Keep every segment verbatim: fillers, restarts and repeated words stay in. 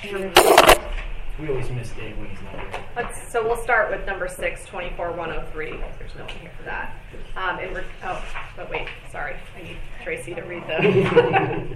We always miss Dave when he's not here. Let's, so we'll start with number six, twenty-four one oh three, because there's no one here for that. Um, in re- oh, but wait, sorry. I need Tracy to read the...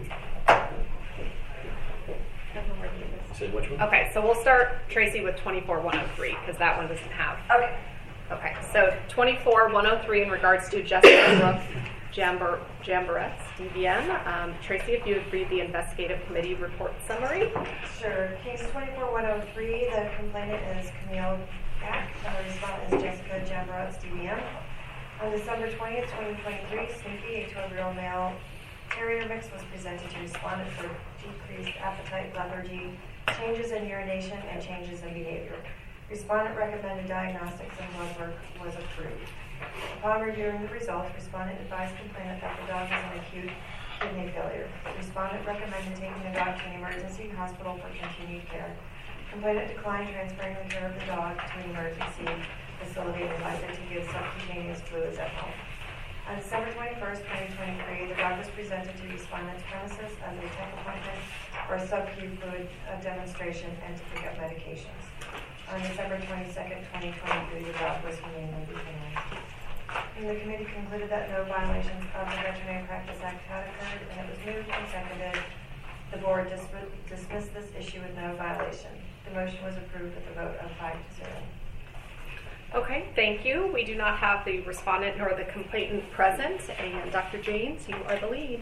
So which one? Okay, so we'll start, Tracy, with twenty-four one oh three, because that one doesn't have. Okay. Okay, so twenty-four one oh three in regards to Jessica Brooke Jamber, Jamberet's D V M. Um, Tracy, if you would read the investigative committee report summary. Sure. Case twenty-four one oh three, the complainant is Camille Gack, and the respondent is Jessica Jamberet's D V M. On December twentieth, twenty twenty-three, Snoopy, a twelve-year-old male terrier mix, was presented to respondent for decreased appetite, lethargy, changes in urination, and changes in behavior. Respondent recommended diagnostics and blood work was approved. Upon reviewing the results, respondent advised complainant that the dog was in acute kidney failure. Respondent recommended taking the dog to an emergency hospital for continued care. Complainant declined transferring the care of the dog to an emergency facility and advised to give subcutaneous fluids at home. On December twenty-first, twenty twenty-three, the dog was presented to respondent's premises as a tech appointment for a sub-Q fluid uh, demonstration and to pick up medications. On December twenty-second, twenty twenty-three, the dog was humanely euthanized. And the committee concluded that no violations of the Veterinary Practice Act had occurred, and it was moved and seconded. The board dis- dismissed this issue with no violation. The motion was approved with a vote of five to zero. Okay, thank you. We do not have the respondent nor the complainant present, and Doctor James, you are the lead.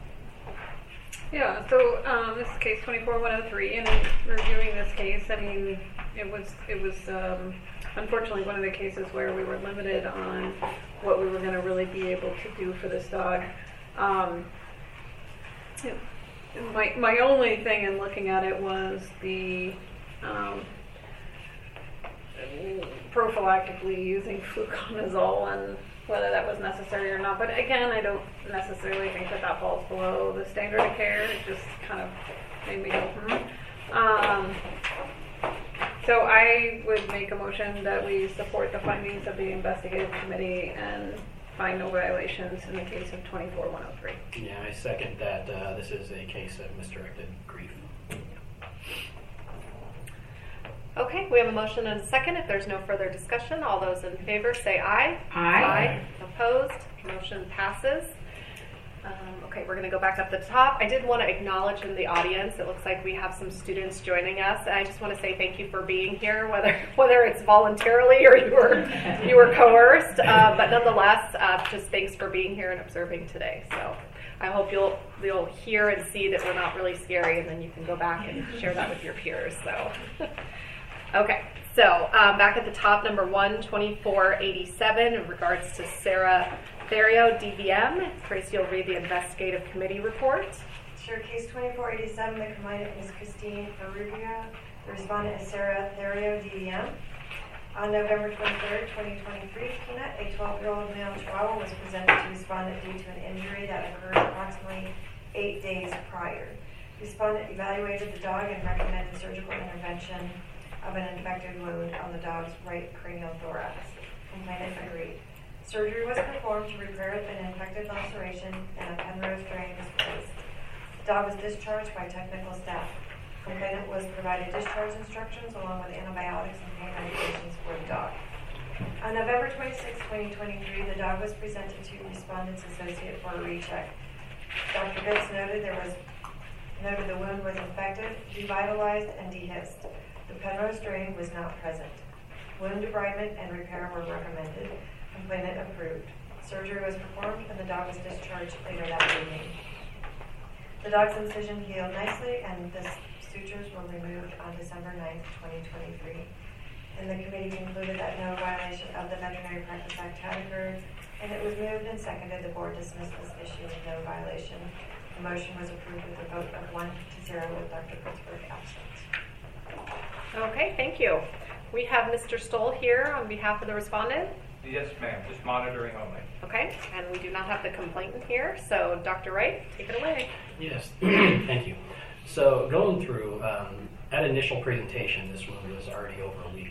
Yeah, so um, this is case twenty-four one oh three, and in reviewing this case, I mean, it was it was um, unfortunately one of the cases where we were limited on what we were going to really be able to do for this dog. Um, my my only thing in looking at it was the um, prophylactically using fluconazole and whether that was necessary or not. But again, I don't necessarily think that that falls below the standard of care. It just kind of made me go, hmm. Um, so I would make a motion that we support the findings of the investigative committee and find no violations in the case of twenty-four one oh three. Yeah, I second that. Uh, this is a case of misdirected grief. Okay, we have a motion and a second. If there's no further discussion, all those in favor say aye. Aye. Aye. Opposed? Motion passes. Um, okay, we're going to go back up the top. I did want to acknowledge in the audience, it looks like we have some students joining us, and I just want to say thank you for being here, whether whether it's voluntarily or you were you were coerced, uh, but nonetheless, uh, just thanks for being here and observing today. So I hope you'll you'll hear and see that we're not really scary, and then you can go back and share that with your peers. So. Okay, so um, back at the top, number one, twenty-four eighty-seven, in regards to Sarah Theriault, D V M. Tracy will read the investigative committee report. Sure. Case twenty-four eighty-seven, the complainant is Christine Arubia. The respondent is Sarah Theriault, D V M. On November twenty-third, twenty twenty-three, Peanut, a twelve-year-old male chihuahua, was presented to respondent due to an injury that occurred approximately eight days prior. Respondent evaluated the dog and recommended surgical intervention of an infected wound on the dog's right cranial thorax. Complainant agreed. Surgery was performed to repair an infected laceration and a Penrose drain was placed. The dog was discharged by technical staff. Complainant was provided discharge instructions along with antibiotics and pain medications for the dog. On November twenty-sixth, twenty twenty-three, the dog was presented to respondent's associate for a recheck. Doctor Bitts noted there was noted the wound was infected, devitalized, and dehisced. The Penrose drain was not present. Wound debridement and repair were recommended. Complainant approved. Surgery was performed and the dog was discharged later that evening. The dog's incision healed nicely and the sutures were removed on December ninth, twenty twenty-three. And the committee concluded that no violation of the Veterinary Practice Act had occurred, and it was moved and seconded. The board dismissed this issue with no violation. The motion was approved with a vote of one to zero with Doctor Pittsburgh absent. Okay, thank you. We have Mister Stoll here on behalf of the respondent. Yes, ma'am. Just monitoring only. Okay, and we do not have the complainant here, so Doctor Wright, take it away. Yes, thank you. So going through, um, at initial presentation, this wound was already over a week old.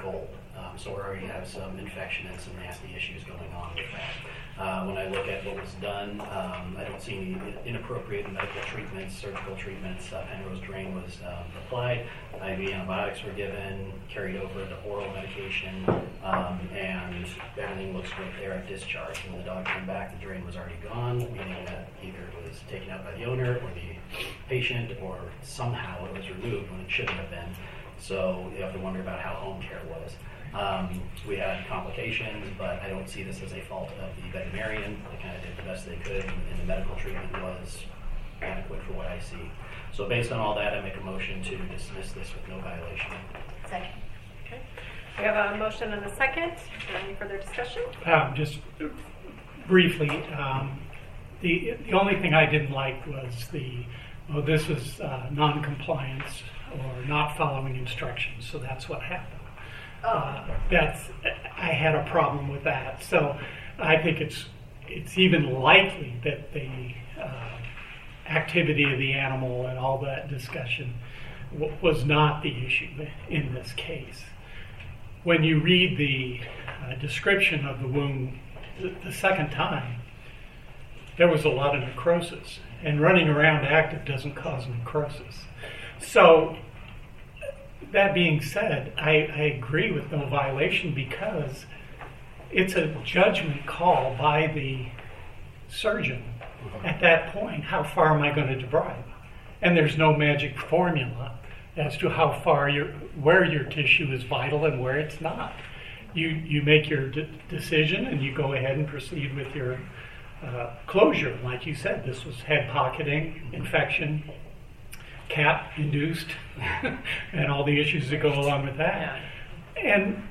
Um, so we already have some infection and some nasty issues going on with that. Uh, when I look at what was done, um, I don't see any inappropriate medical treatments, surgical treatments. Uh, Penrose drain was um, applied, I V antibiotics were given, carried over to oral medication, um, and everything looks great there at discharge. When the dog came back, the drain was already gone, meaning that either it was taken out by the owner or the patient, or somehow it was removed when it shouldn't have been. So you have to wonder about how home care was. Um, we had complications, but I don't see this as a fault of the veterinarian. They kind of did the best they could, and the medical treatment was adequate for what I see. So based on all that, I make a motion to dismiss this with no violation. Second. Okay. We have a motion and a second. Is there any further discussion? Um, just briefly, um, the the only thing I didn't like was the, well, this is uh, non-compliance or not following instructions, so that's what happened. Uh, that's I had a problem with that. So I think it's it's even likely that the uh, activity of the animal and all that discussion w- was not the issue in this case. When you read the uh, description of the wound the, the second time, there was a lot of necrosis, and running around active doesn't cause necrosis. So that being said, I, I agree with no violation because it's a judgment call by the surgeon at that point. How far am I going to debride? And there's no magic formula as to how far your where your tissue is vital and where it's not. You you make your de- decision and you go ahead and proceed with your uh, closure. Like you said, this was head pocketing, infection, cat induced, and all the issues that go along with that. And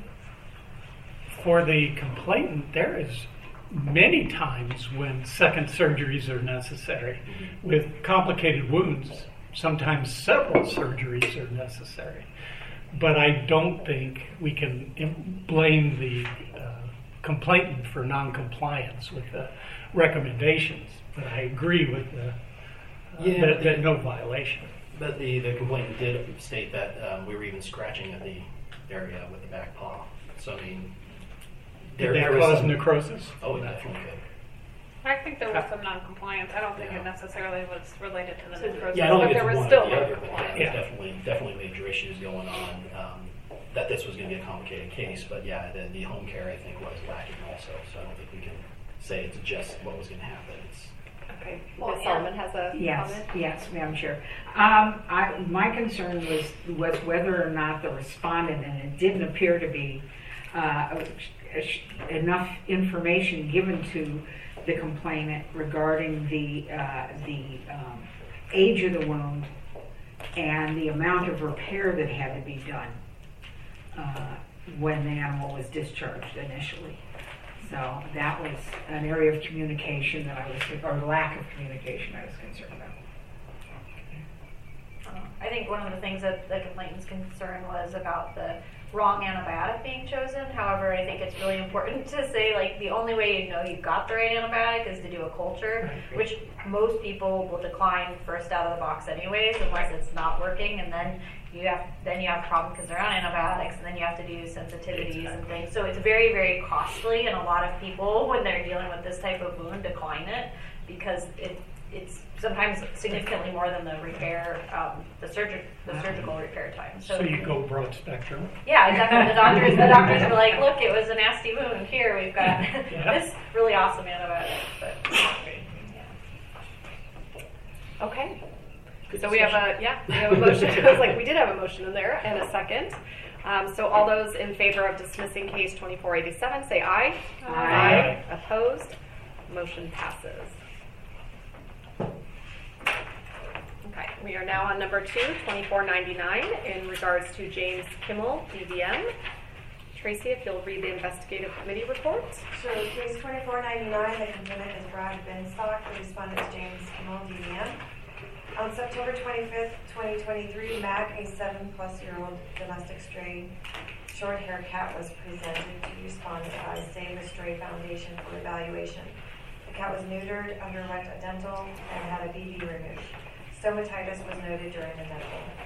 for the complainant, there is many times when second surgeries are necessary. With complicated wounds, sometimes several surgeries are necessary. But I don't think we can im- blame the uh, complainant for non-compliance with the recommendations. But I agree with the, uh, Yeah, that, that no violation. But the, the complainant did state that um, we were even scratching at the area with the back paw. So, I mean, Did there that was cause some- necrosis? Oh, it definitely could. I think there was some non-compliance. I don't think Yeah. it necessarily was related to the So- necrosis, Yeah, I don't but think there it's was one still or the other, but non-compliance. yeah, Yeah. there's definitely, definitely major issues going on. Um, that this was going to be a complicated case, but yeah, the, the home care I think was lacking also. So I don't think we can say it's just what was going to happen. It's, Okay. Well, Miz Solomon has a Yes, comment. yes, Madam Chair. Um, I, my concern was, was whether or not the respondent, and it didn't appear to be uh, enough information given to the complainant regarding the, uh, the um, age of the wound and the amount of repair that had to be done uh, when the animal was discharged initially. So that was an area of communication that I was, or lack of communication I was concerned about. Um, I think one of the things that the complainant's concern was about the wrong antibiotic being chosen. However, I think it's really important to say, like, the only way you know you got the right antibiotic is to do a culture, which most people will decline first out of the box anyways, unless it's not working, and then you have then you have a problem because they're on antibiotics, and then you have to do sensitivities and things. So it's very, very costly, and a lot of people, when they're dealing with this type of wound, decline it because it it's sometimes significantly more than the repair, um, the surgic the surgical repair time. So you go broad spectrum. Yeah, exactly. The doctors, the doctors were like, "Look, it was a nasty wound. Here, we've got Yeah. this really awesome antibiotic." But yeah. Okay. So we have a, yeah, we have a motion. I was like, we did have a motion in there and a second. Um, so all those in favor of dismissing case twenty-four eighty-seven, say aye. Aye. Opposed? Motion passes. Okay, we are now on number two, twenty-four ninety-nine, in regards to James Kimmel, D V M. Tracy, if you'll read the investigative committee report. So case twenty-four ninety-nine, the complainant is Brad Benstock, the respondent is James Kimmel, D V M. On September twenty-fifth, twenty twenty-three, Mac, a seven-plus-year-old domestic stray short-haired cat, was presented to respondent by Save a Stray Foundation for evaluation. The cat was neutered, underwent a dental, and had a B B removed. Stomatitis was noted during the medical.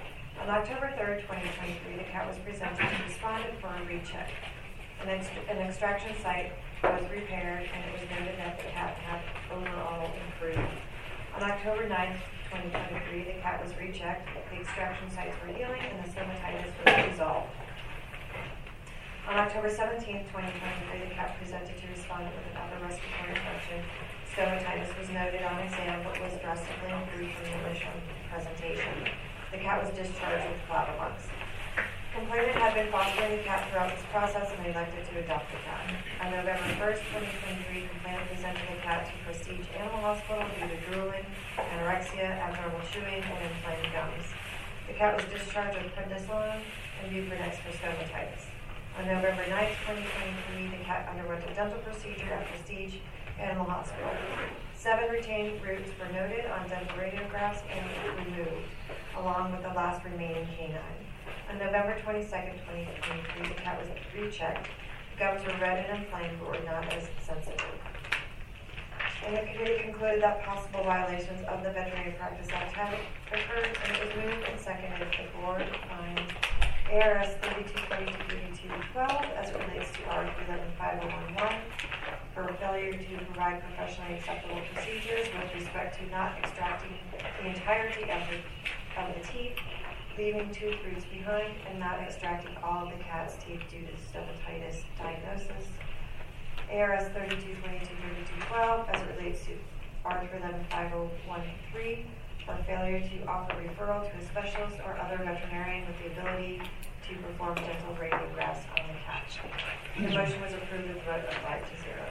On October third, twenty twenty-three, the cat was presented to respondent for a recheck. An, ext- an extraction site was repaired, and it was noted that the cat had overall improved. On October ninth, twenty twenty-three, the cat was rechecked, the extraction sites were healing, and the stomatitis was resolved. On October seventeenth, twenty twenty-three, the cat presented to respondent with an upper respiratory infection. Stomatitis was noted on exam, but was drastically improved from the initial presentation. The cat was discharged with Plavix. Complainant had been fostering the cat throughout this process, and they elected to adopt the cat. On November first, twenty twenty-three, complainant presented the cat to Prestige Animal Hospital due to drooling, anorexia, abnormal chewing, and inflamed gums. The cat was discharged with prednisolone and Buprenex for stomatitis. On November ninth, twenty twenty-three, the cat underwent a dental procedure at Prestige Animal Hospital. Seven retained roots were noted on dental radiographs and removed, along with the last remaining canine. On November twenty-second, twenty twenty-three, the cat was rechecked. The gums were red and inflamed, but were not as sensitive. And the committee concluded that possible violations of the Veterinary Practice Act had occurred, and it was moved and seconded the board finds A R S thirty-two forty-two thirty-two twelve as it relates to R three eleven five oh one one for failure to provide professionally acceptable procedures with respect to not extracting the entirety of the, of the teeth, leaving tooth roots behind, and not extracting all of the cat's teeth due to stomatitis diagnosis. A R S thirty-two twenty-two thirty-two twelve as it relates to R three eleven five oh one three for failure to offer referral to a specialist or other veterinarian with the ability to perform dental radiographs on the cat. The motion was approved with a vote of five to zero.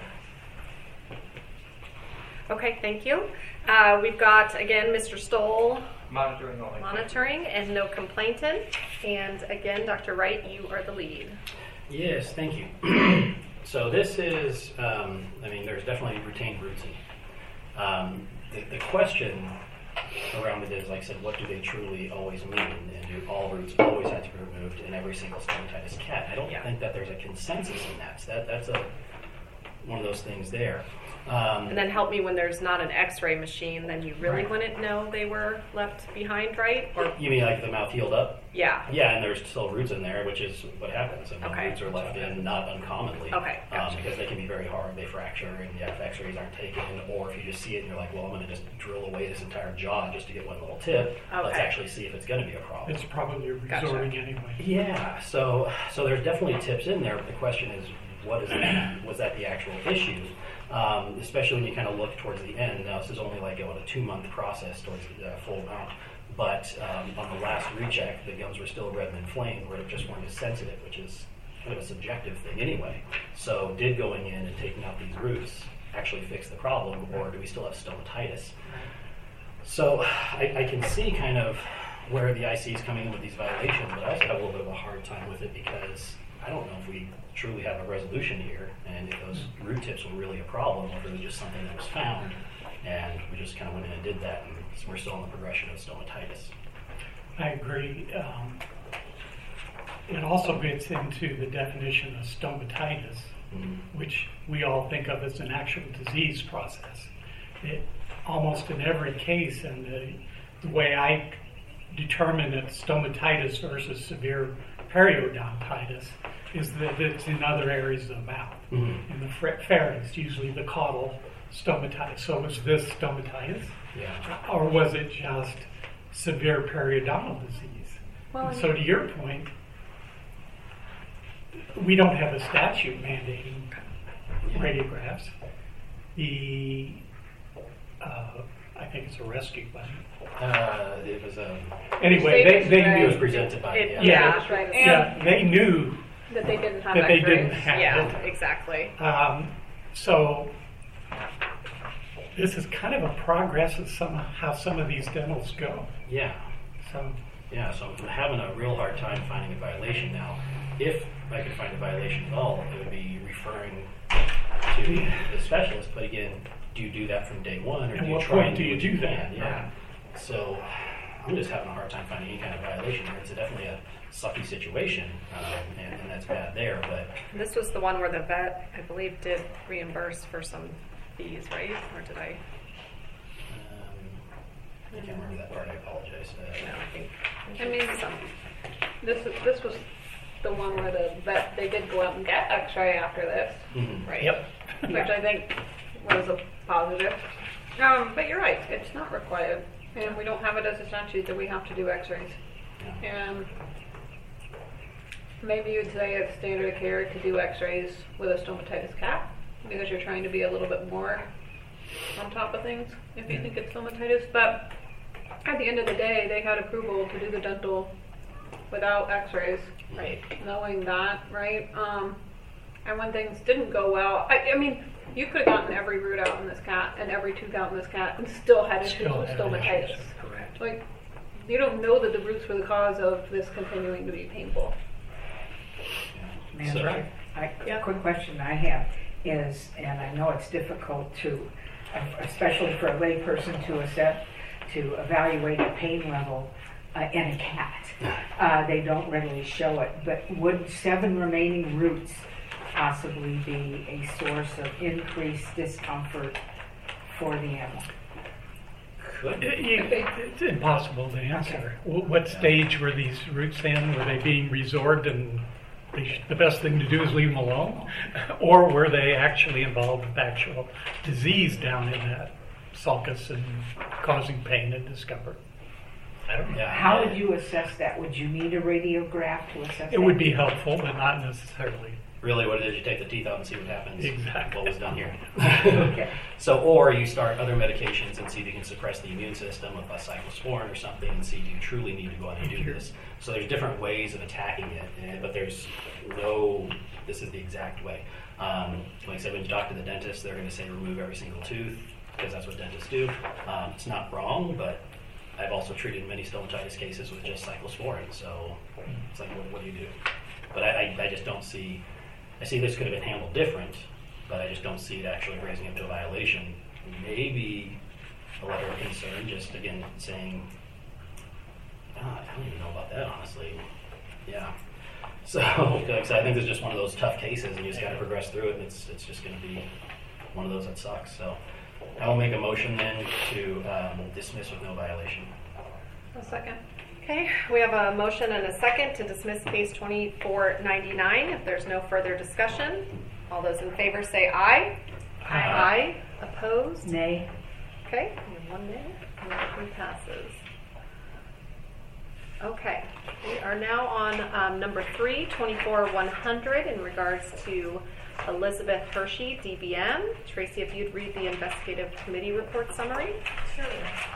Okay, thank you. Uh, we've got, again, Mister Stoll Monitoring only. monitoring and no complainant. And again, Doctor Wright, you are the lead. Yes, thank you. So this is, um, I mean, there's definitely retained roots in it. Um, the, the question around it is, like I said, what do they truly always mean? And do all roots always have to be removed in every single stomatitis cat? I don't Yeah. think that there's a consensus in that. So that that's a one of those things there. Um, And then help me when there's not an x-ray machine, then you really Right. wouldn't know they were left behind, right? Or you mean like the mouth healed up? yeah. Yeah, and there's still roots in there, which is what happens. I mean, Okay. roots are left in not uncommonly. Okay, Um, gotcha. because they can be very hard, they fracture, and yeah, if x-rays aren't taken, or if you just see it and you're like, well, I'm going to just drill away this entire jaw just to get one little tip, let's Okay. actually see if it's going to be a problem. It's probably Gotcha. resorting anyway. Yeah, so so there's definitely tips in there, but the question is, what is that? Was that the actual issue? Um, especially when you kind of look towards the end. Now, this is only like what, a two-month process towards the uh, full amount. But um, on the last recheck, the gums were still red and inflamed, where it just weren't as sensitive, which is kind of a subjective thing anyway. So did going in and taking out these roots actually fix the problem, or do we still have stomatitis? So I, I can see kind of where the I C is coming in with these violations, but I also have a little bit of a hard time with it because I don't know if we truly have a resolution here, and if those root tips were really a problem, or if it was just something that was found, and we just kind of went in and did that, and we're still in the progression of stomatitis. I agree. Um, it also gets into the definition of stomatitis, Mm-hmm. which we all think of as an actual disease process. It, almost in every case, and the, the way I determine that stomatitis versus severe periodontitis is that it's in other areas of the mouth. Mm-hmm. In the ph- pharynx, usually the caudal stomatitis. So was this stomatitis? Yeah. Or was it just severe periodontal disease? Well, And so to your point, we don't have a statute mandating radiographs. The, uh, I think it's a rescue plan. Uh, it was um, Anyway, they, they it was knew, presented by It- yeah. Yeah. That's right. And yeah, they knew that they didn't have that they x-rays. didn't have Yeah, it. exactly. Um, so this is kind of a progress of some how some of these dentals go. Yeah. So Yeah, so I'm having a real hard time finding a violation now. If I could find a violation at all, it would be referring to the specialist. But again, do you do that from day one, or At do you what try point and do do you what do you that? can? Yeah. So I'm just having a hard time finding any kind of violation here. It's a, definitely a sucky situation, um, and, and that's bad there. But This was the one where the vet, I believe, did reimburse for some fees, right? Or did I? um, I can't remember that part, I apologize. Uh, I mean, this is, this was the one where the vet, they did go out and get x-ray after this, mhm. right? Yep. Which I think was a positive. Um, but you're right, it's not required. And we don't have it as a statute that we have to do x-rays. Yeah. And maybe you'd say it's standard of care to do x-rays with a stomatitis cat because you're trying to be a little bit more on top of things if you think it's stomatitis. But at the end of the day, they had approval to do the dental without x-rays. Right. Knowing that, right? Um, and when things didn't go well, I, I mean, you could have gotten every root out in this cat and every tooth out in this cat and still had issues Still with had stomatitis. issues, correct. Like, you don't know that the roots were the cause of this continuing to be painful. That's So- right. I, Yeah. a quick question I have is, and I know it's difficult to, especially for a layperson to assess, to evaluate a pain level uh, in a cat. Uh, they don't readily show it, but would seven remaining roots possibly be a source of increased discomfort for the animal? Could It- be. you- It's impossible to answer. Wh- What stage were these roots in? Were they being resorbed and they sh- the best thing to do is leave them alone? Or were they actually involved with actual disease down in that sulcus and causing pain and discomfort? I don't know. Yeah. How would you assess that? Would you need a radiograph to assess that? It would be helpful, but not necessarily. Really, what it is, you take the teeth out and see what happens. Exactly. What was done here. Okay. So, or you start other medications and see if you can suppress the immune system with a cyclosporin or something and see if you truly need to go out and do this. So there's different ways of attacking it, and, but there's no, this is the exact way. Um, like I said, when you talk to the dentist, they're going to say remove every single tooth because that's what dentists do. Um, it's not wrong, but I've also treated many stomatitis cases with just cyclosporin, so it's like, what, what do you do? But I, I, I just don't see, I see this could have been handled different, but I just don't see it actually raising up to a violation. Maybe a letter of concern, just again saying, ah, I don't even know about that, honestly. Yeah. So, like, so I think this is just one of those tough cases, and you just got to progress through it, and it's, it's just going to be one of those that sucks. So I will make a motion then to um, dismiss with no violation. A second. Okay, we have a motion and a second to dismiss case twenty-four ninety-nine. If there's no further discussion, all those in favor say aye. Aye. Opposed? Nay. Okay, we have one nay. Motion passes. Okay, we are now on um, number three, twenty-four one hundred, in regards to Elizabeth Hershey, D B M. Tracy, if you'd read the investigative committee report summary. Sure.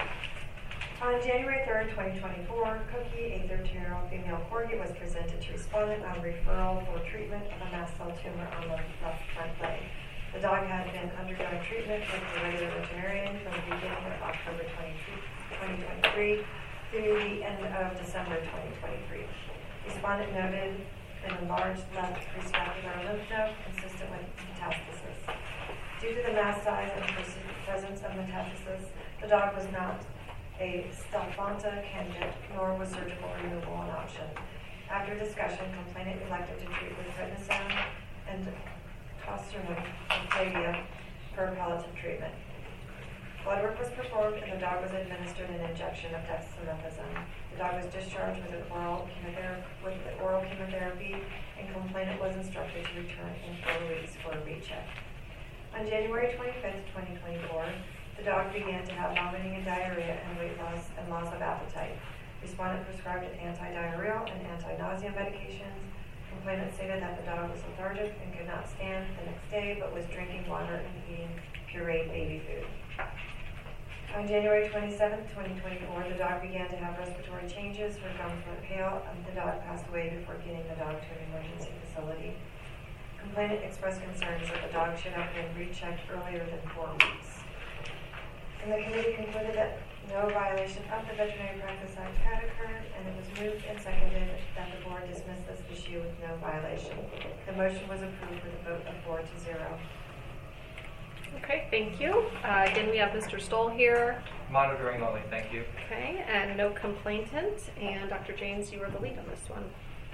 On January third, twenty twenty-four, Cookie, a thirteen-year-old female corgi, was presented to respondent on referral for treatment of a mast cell tumor on the left front leg. The dog had been undergoing treatment with the regular veterinarian from the beginning of October twenty twenty-three through the end of December twenty twenty-three. Respondent noted an enlarged left prescapular lymph node consistent with metastasis. Due to the mass size and presence of metastasis, the dog was not a Stelfonta candidate, nor was surgical removal an option. After discussion, complainant elected to treat with prednisone and toserone of Flavia for palliative treatment. Blood work was performed and the dog was administered an injection of dexamethasone. The dog was discharged with an oral chemotherapy, with the oral chemotherapy, and complainant was instructed to return in four weeks for a recheck. On January twenty-fifth, twenty twenty-four, the dog began to have vomiting and diarrhea and weight loss and loss of appetite. Respondent prescribed anti-diarrheal and anti-nausea medications. Complainant stated that the dog was lethargic and could not stand the next day, but was drinking water and eating pureed baby food. On January twenty-seventh, twenty twenty-four, the dog began to have respiratory changes. Her gums went pale, and the dog passed away before getting the dog to an emergency facility. Complainant expressed concerns that the dog should have been rechecked earlier than four weeks. And the committee concluded that no violation of the Veterinary Practice Act had occurred, and it was moved and seconded that the board dismiss this issue with no violation. The motion was approved with a vote of four to zero. Okay, thank you. Uh, again, we have Mister Stoll here. Monitoring only, thank you. Okay, and no complainant. And Doctor James, you were the lead on this one.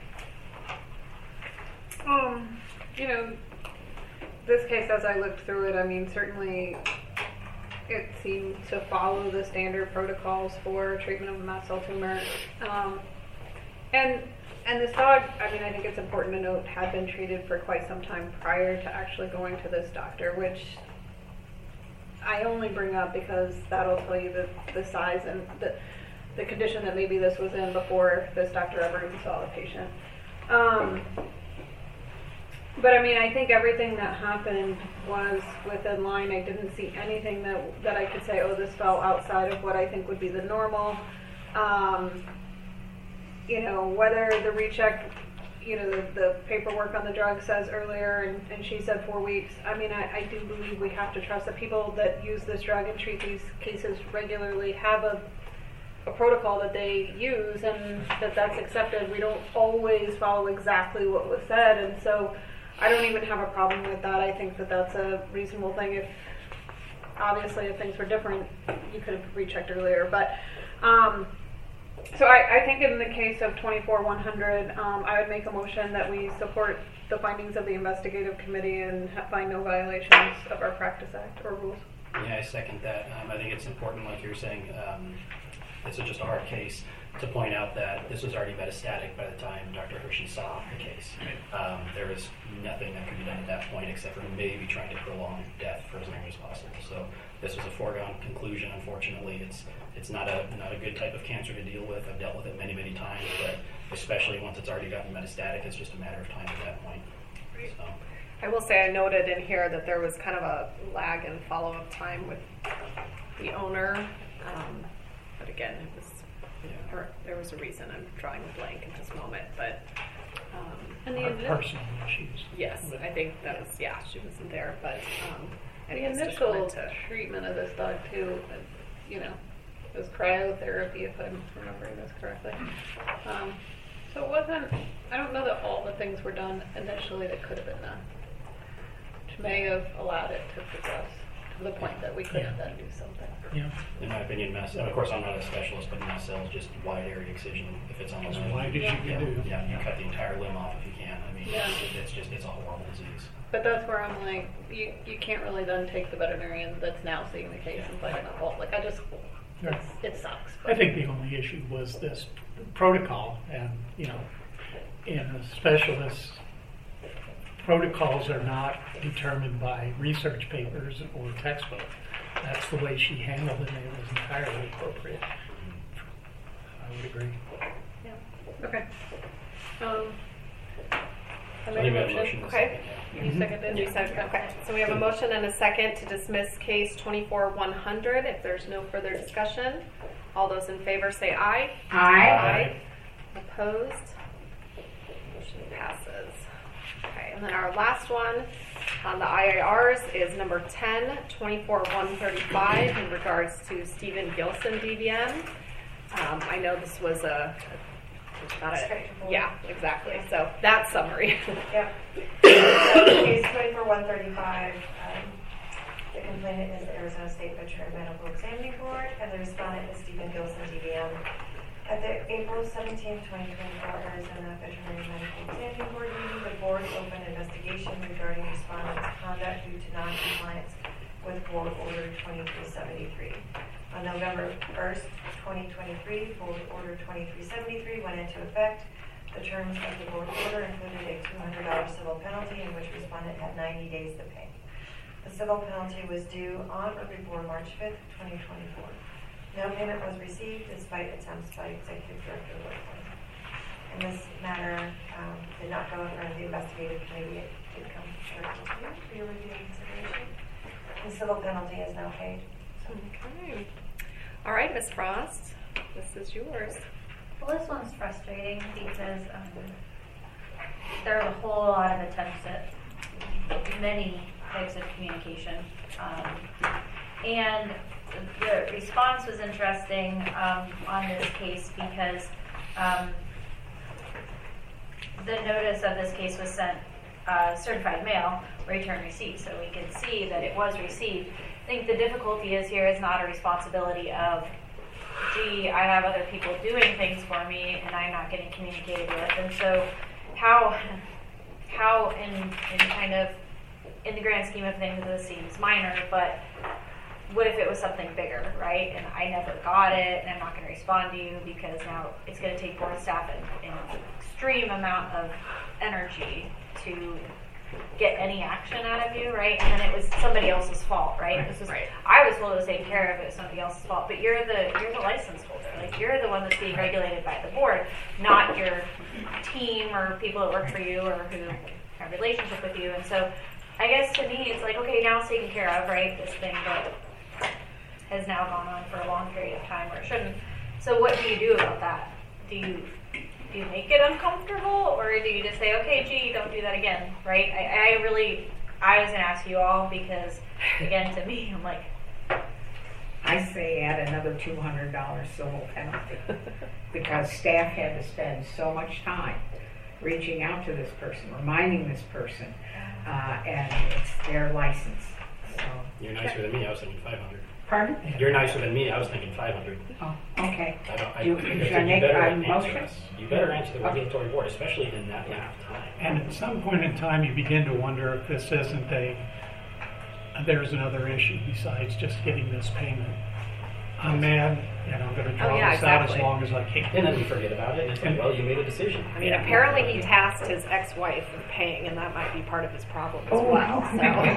Um, you know, this case, as I looked through it, I mean, certainly it seemed to follow the standard protocols for treatment of a mast cell tumor. Um, and and this dog, I mean, I think it's important to note, had been treated for quite some time prior to actually going to this doctor, which I only bring up because that'll tell you the, the size and the, the condition that maybe this was in before this doctor ever even saw the patient. Um, but I mean, I think everything that happened was within line. I didn't see anything that, that I could say, oh, this fell outside of what I think would be the normal. Um, you know, whether the recheck, you know, the, the paperwork on the drug says earlier, and, and she said four weeks. I mean, I, I do believe we have to trust that people that use this drug and treat these cases regularly have a, a protocol that they use, and that that's accepted. We don't always follow exactly what was said, and so I don't even have a problem with that. I think that that's a reasonable thing. If obviously if things were different, you could have rechecked earlier, but um, so I, I think in the case of twenty-four one hundred, um, I would make a motion that we support the findings of the investigative committee and ha- find no violations of our Practice Act or rules. Yeah, I second that. Um, I think it's important, like you're saying, um, it's just a hard case to point out that this was already metastatic by the time Doctor Hershey saw the case. Um, there was nothing that could be done at that point except for maybe trying to prolong death for as long as possible. So this was a foregone conclusion. Unfortunately, it's it's not a not a good type of cancer to deal with. I've dealt with it many, many times, but especially once it's already gotten metastatic, it's just a matter of time at that point. So. I will say I noted in here that there was kind of a lag in follow-up time with the owner, um, but again, it was Yeah. her, there was a reason. I'm drawing a blank at this moment, but um, And the Our ini- personal issues. yes, I think that was yeah, she wasn't there, but um, the anyways, just initial wanted to- treatment of this dog too, uh, you know, was cryotherapy, if I'm remembering this correctly. Um, so it wasn't, I don't know that all the things were done initially that could have been done, which may have allowed it to progress to the point that we couldn't Yeah. then do something. Yeah. In my opinion, mast, and of course I'm not a specialist, but mast cell is just wide area excision. If it's on the As limb, wide as you yeah, can do. yeah, you cut the entire limb off if you can. I mean, Yeah. it's, it's just it's a horrible disease. But that's where I'm like, you, you can't really then take the veterinarian that's now seeing the case and find a fault. Like, I just, Right. it's, it sucks. I think the only issue was this protocol, and, you know, in a specialist, protocols are not determined by research papers or textbook. That's the way she handled it, and it was entirely appropriate. I would agree. Yeah. Okay. Um, I So made a we have motion. motion and a Okay. second, yeah. You seconded? You said- okay, so we have a motion and a second to dismiss case twenty-four one hundred. If there's no further discussion, all those in favor say aye. Aye. Opposed? Motion passes. Okay, and then our last one on the I A Rs is number ten, twenty-four one thirty-five, in regards to Stephen Gilson, D V M. Um, I know this was a, a about a, Straightforward. yeah, exactly. So that summary. Yep. Case twenty-four one thirty-five, um, the complainant is the Arizona State Veterinary Medical Examining Board, and the respondent is Stephen Gilson, D V M. At the April seventeenth, twenty twenty-four Arizona Veterinary Medical Examining Board meeting, the board opened an investigation regarding respondent's conduct due to non-compliance with Board Order twenty-three seventy-three. On November first, twenty twenty-three, Board Order twenty-three seventy-three went into effect. The terms of the board order included a two hundred dollars civil penalty in which respondent had ninety days to pay. The civil penalty was due on or before March fifth, twenty twenty-four. No payment was received despite attempts by Executive Director Whitman. And this matter um, did not go in front of the investigative committee. It did come directly to you for your review and consideration. The civil penalty is now paid. Okay. All right, Miz Frost, this is yours. Well, this one's frustrating because um, there are a whole lot of attempts at many types of communication. Um, and the response was interesting um, on this case because um, the notice of this case was sent uh, certified mail, return receipt, so we could see that it was received. I think the difficulty is here is not a responsibility of, gee, I have other people doing things for me and I'm not getting communicated with. And so how, how in, in kind of, in the grand scheme of things, this seems minor, but what if it was something bigger, right? And I never got it, and I'm not going to respond to you because now it's going to take board staff an, an extreme amount of energy to get any action out of you, right? And then it was somebody else's fault, right? This was, Right. I was told to take care of it, it was somebody else's fault, but you're the you're the license holder, like you're the one that's being regulated by the board, not your team or people that work for you or who have a relationship with you. And so, I guess to me, it's like, okay, now it's taken care of, right? This thing that has now gone on for a long period of time where it shouldn't. So, what do you do about that? Do you Do you make it uncomfortable, or do you just say, okay, gee, don't do that again, right? I, I really, I was going to ask you all because, again, to me, I'm like, I say add another two hundred dollars civil penalty because staff had to spend so much time reaching out to this person, reminding this person, uh, and it's their license. So, You're nicer than me. I was thinking five hundred. pardon? You're nicer than me. I was thinking five hundred. Oh, okay. I don't. I, You- because should I you make better a answer motion? us. You better answer the regulatory board, especially in that amount of time. And at some point in time, you begin to wonder if this isn't a, there's another issue besides just getting this payment. I'm mad, and I'm going to draw Oh, yeah, this out as exactly. long as I can. And then you forget about it, and it's like, well, you made a decision. I mean, apparently he tasked his ex-wife with paying, and that might be part of his problem as Oh, well. wow. So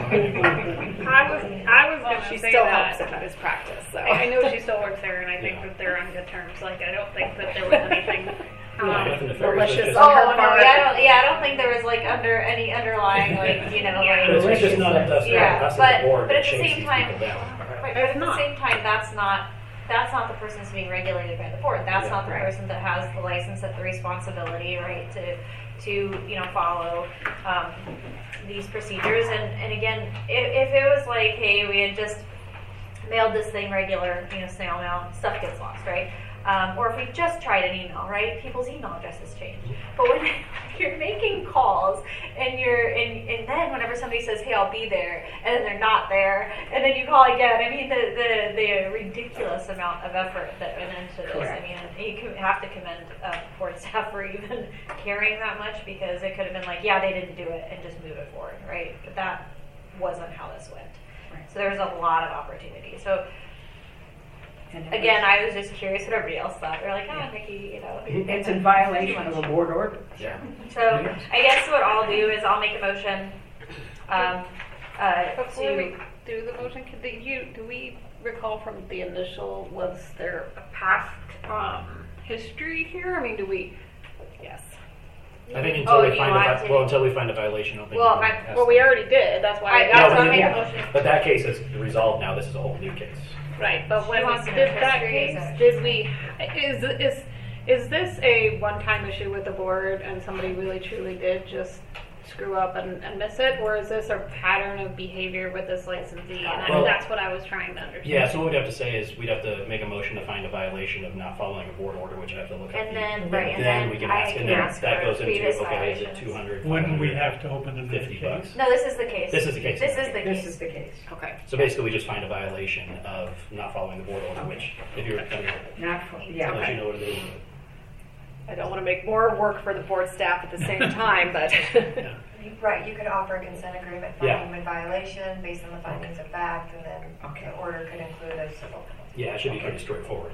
I was, I was going she to say still that. helps him in his practice. So I I know she still works there, and I think Yeah. that they're on good terms. Like, I don't think that there was anything. Um, Yeah, nothing nefarious, malicious it's on just- her oh, no, part. yeah, I don't, yeah, I don't think there was like under any underlying, like, you know, Yeah. like, It's just not up to us, Yeah, us as but- a board but to at the chase same these time- people down. Right, but It's at the not. same time, that's not that's not the person who's being regulated by the board. That's Yeah, not the right. person that has the license, and the responsibility, right, to to you know follow um, these procedures. And and again, if, if it was like, hey, we had just mailed this thing regular, you know, snail mail, stuff gets lost, right? Um, or if we just tried an email, right? People's email addresses change. But when you're making calls and you're and, and then whenever somebody says, hey, I'll be there, and then they're not there, and then you call again, I mean, the the, the ridiculous amount of effort that went into this. Correct. I mean, you can- have to commend uh, board staff for even caring that much, because it could have been like, yeah, they didn't do it, and just move it forward, right? But that wasn't how this went. Right. So there was a lot of opportunity. So And it again, was- I was just curious what everybody else thought. They're like, ah, Nikki, you know. it's in violation of a board order. Yeah. So I guess what I'll do is I'll make a motion um, uh, Before to. we do the motion, could the, you, do we recall from the initial, was there a past um, history here? I mean, do we, yes. I think until Oh, we you find a want vi- to- well, until we find a violation, I don't think Well, we can I- ask well, we them. already did, that's why. I- that's No, so why I'll but, make I a made- motion. but that case is resolved now. This is a whole new case. Right, but when She we wants to did know that history, case, so- did we, is, is, is this a one-time issue with the board and somebody really truly did just screw up and, and miss it? Or is this a pattern of behavior with this licensee? And I- Well- that's what I was trying to understand. Yeah, so what we'd have to say is we'd have to make a motion to find a violation of not following a board order, which I have to look at. And the- then, right, and then then we can I ask, can and then ask that for goes into, previous okay, is it violations. two hundred? Wouldn't we have to open another fifty case? bucks? No, this is the case. This is the case. This is the This case. is the case. Okay. So basically, we just find a violation of not following the board order, which, if you're, I mean, Not for, yeah. unless you know what it is. I don't want to make more work for the board staff at the same time, but Yeah. Right, you could offer a consent agreement Yeah. finding them in violation based on the findings of fact, and then Okay. the order could include a civil penalty. Yeah, it should be pretty straightforward.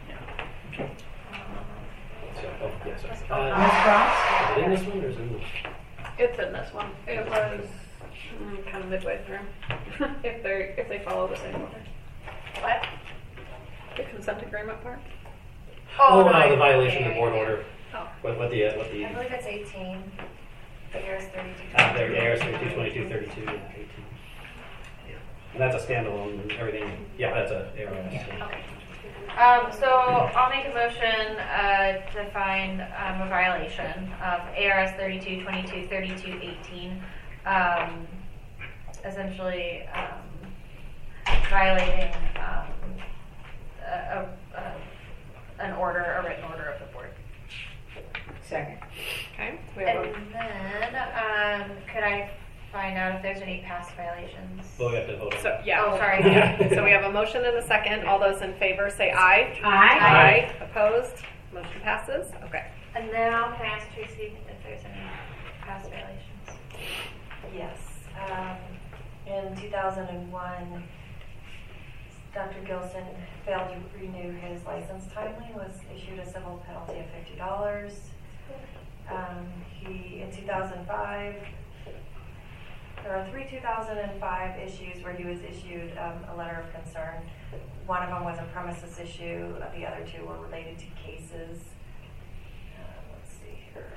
So, oh, yeah, sorry. Uh, Miz Cross? is it in this one or is it in this? It's in this one. It was mm, kind of midway through. if they if they follow the same order. What? The consent agreement part. Oh, no, uh, the I- violation of yeah, the board yeah, order. Oh. What, what the, uh, what the, I believe it's eighteen, the year is thirty-two. uh, there, A R S thirty-two, twenty-two, thirty-two, yeah, eighteen. Yeah. And that's a standalone, and everything, yeah, that's a A R S. yeah. Okay. Um, so I'll make a motion uh, to find um, a violation of A R S thirty-two, twenty-two, thirty-two, eighteen, um, essentially um, violating um, a, a, a, an order, a written order of the board. Second. okay. We have And a, then, um, could I find out if there's any past violations? Well, we have to vote on so that. yeah. Oh, sorry. Yeah. So we have a motion and a second. All those in favor say aye. Aye. Aye. Opposed? Motion passes. Okay. And now, can I ask Tracy if there's any past violations? Yes. Um, in two thousand one, Doctor Gilson failed to renew his license timely and was issued a civil penalty of fifty dollars. Um, he, in two thousand five, there are three two thousand five issues where he was issued um, a letter of concern. One of them was a premises issue. The other two were related to cases. Uh, let's see here.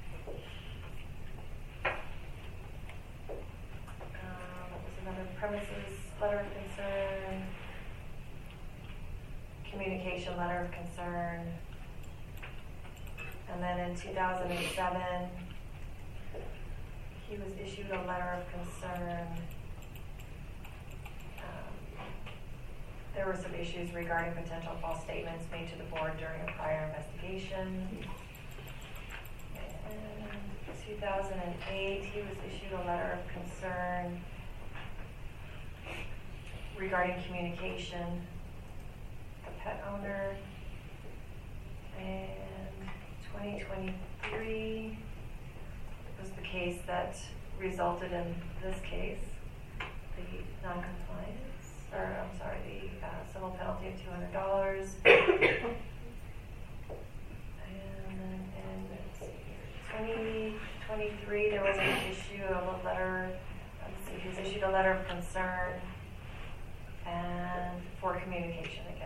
Um, what was another premises letter of concern? Communication letter of concern. And then in two thousand seven, he was issued a letter of concern. Um, there were some issues regarding potential false statements made to the board during a prior investigation. In two thousand eight, he was issued a letter of concern regarding communication, the pet owner. And twenty twenty-three was the case that resulted in this case, the non-compliance, or I'm sorry, the uh, civil penalty of two hundred dollars. And then in let's see here, twenty twenty-three, there was an issue of a letter, let's see, he was issued a letter of concern and for communication again.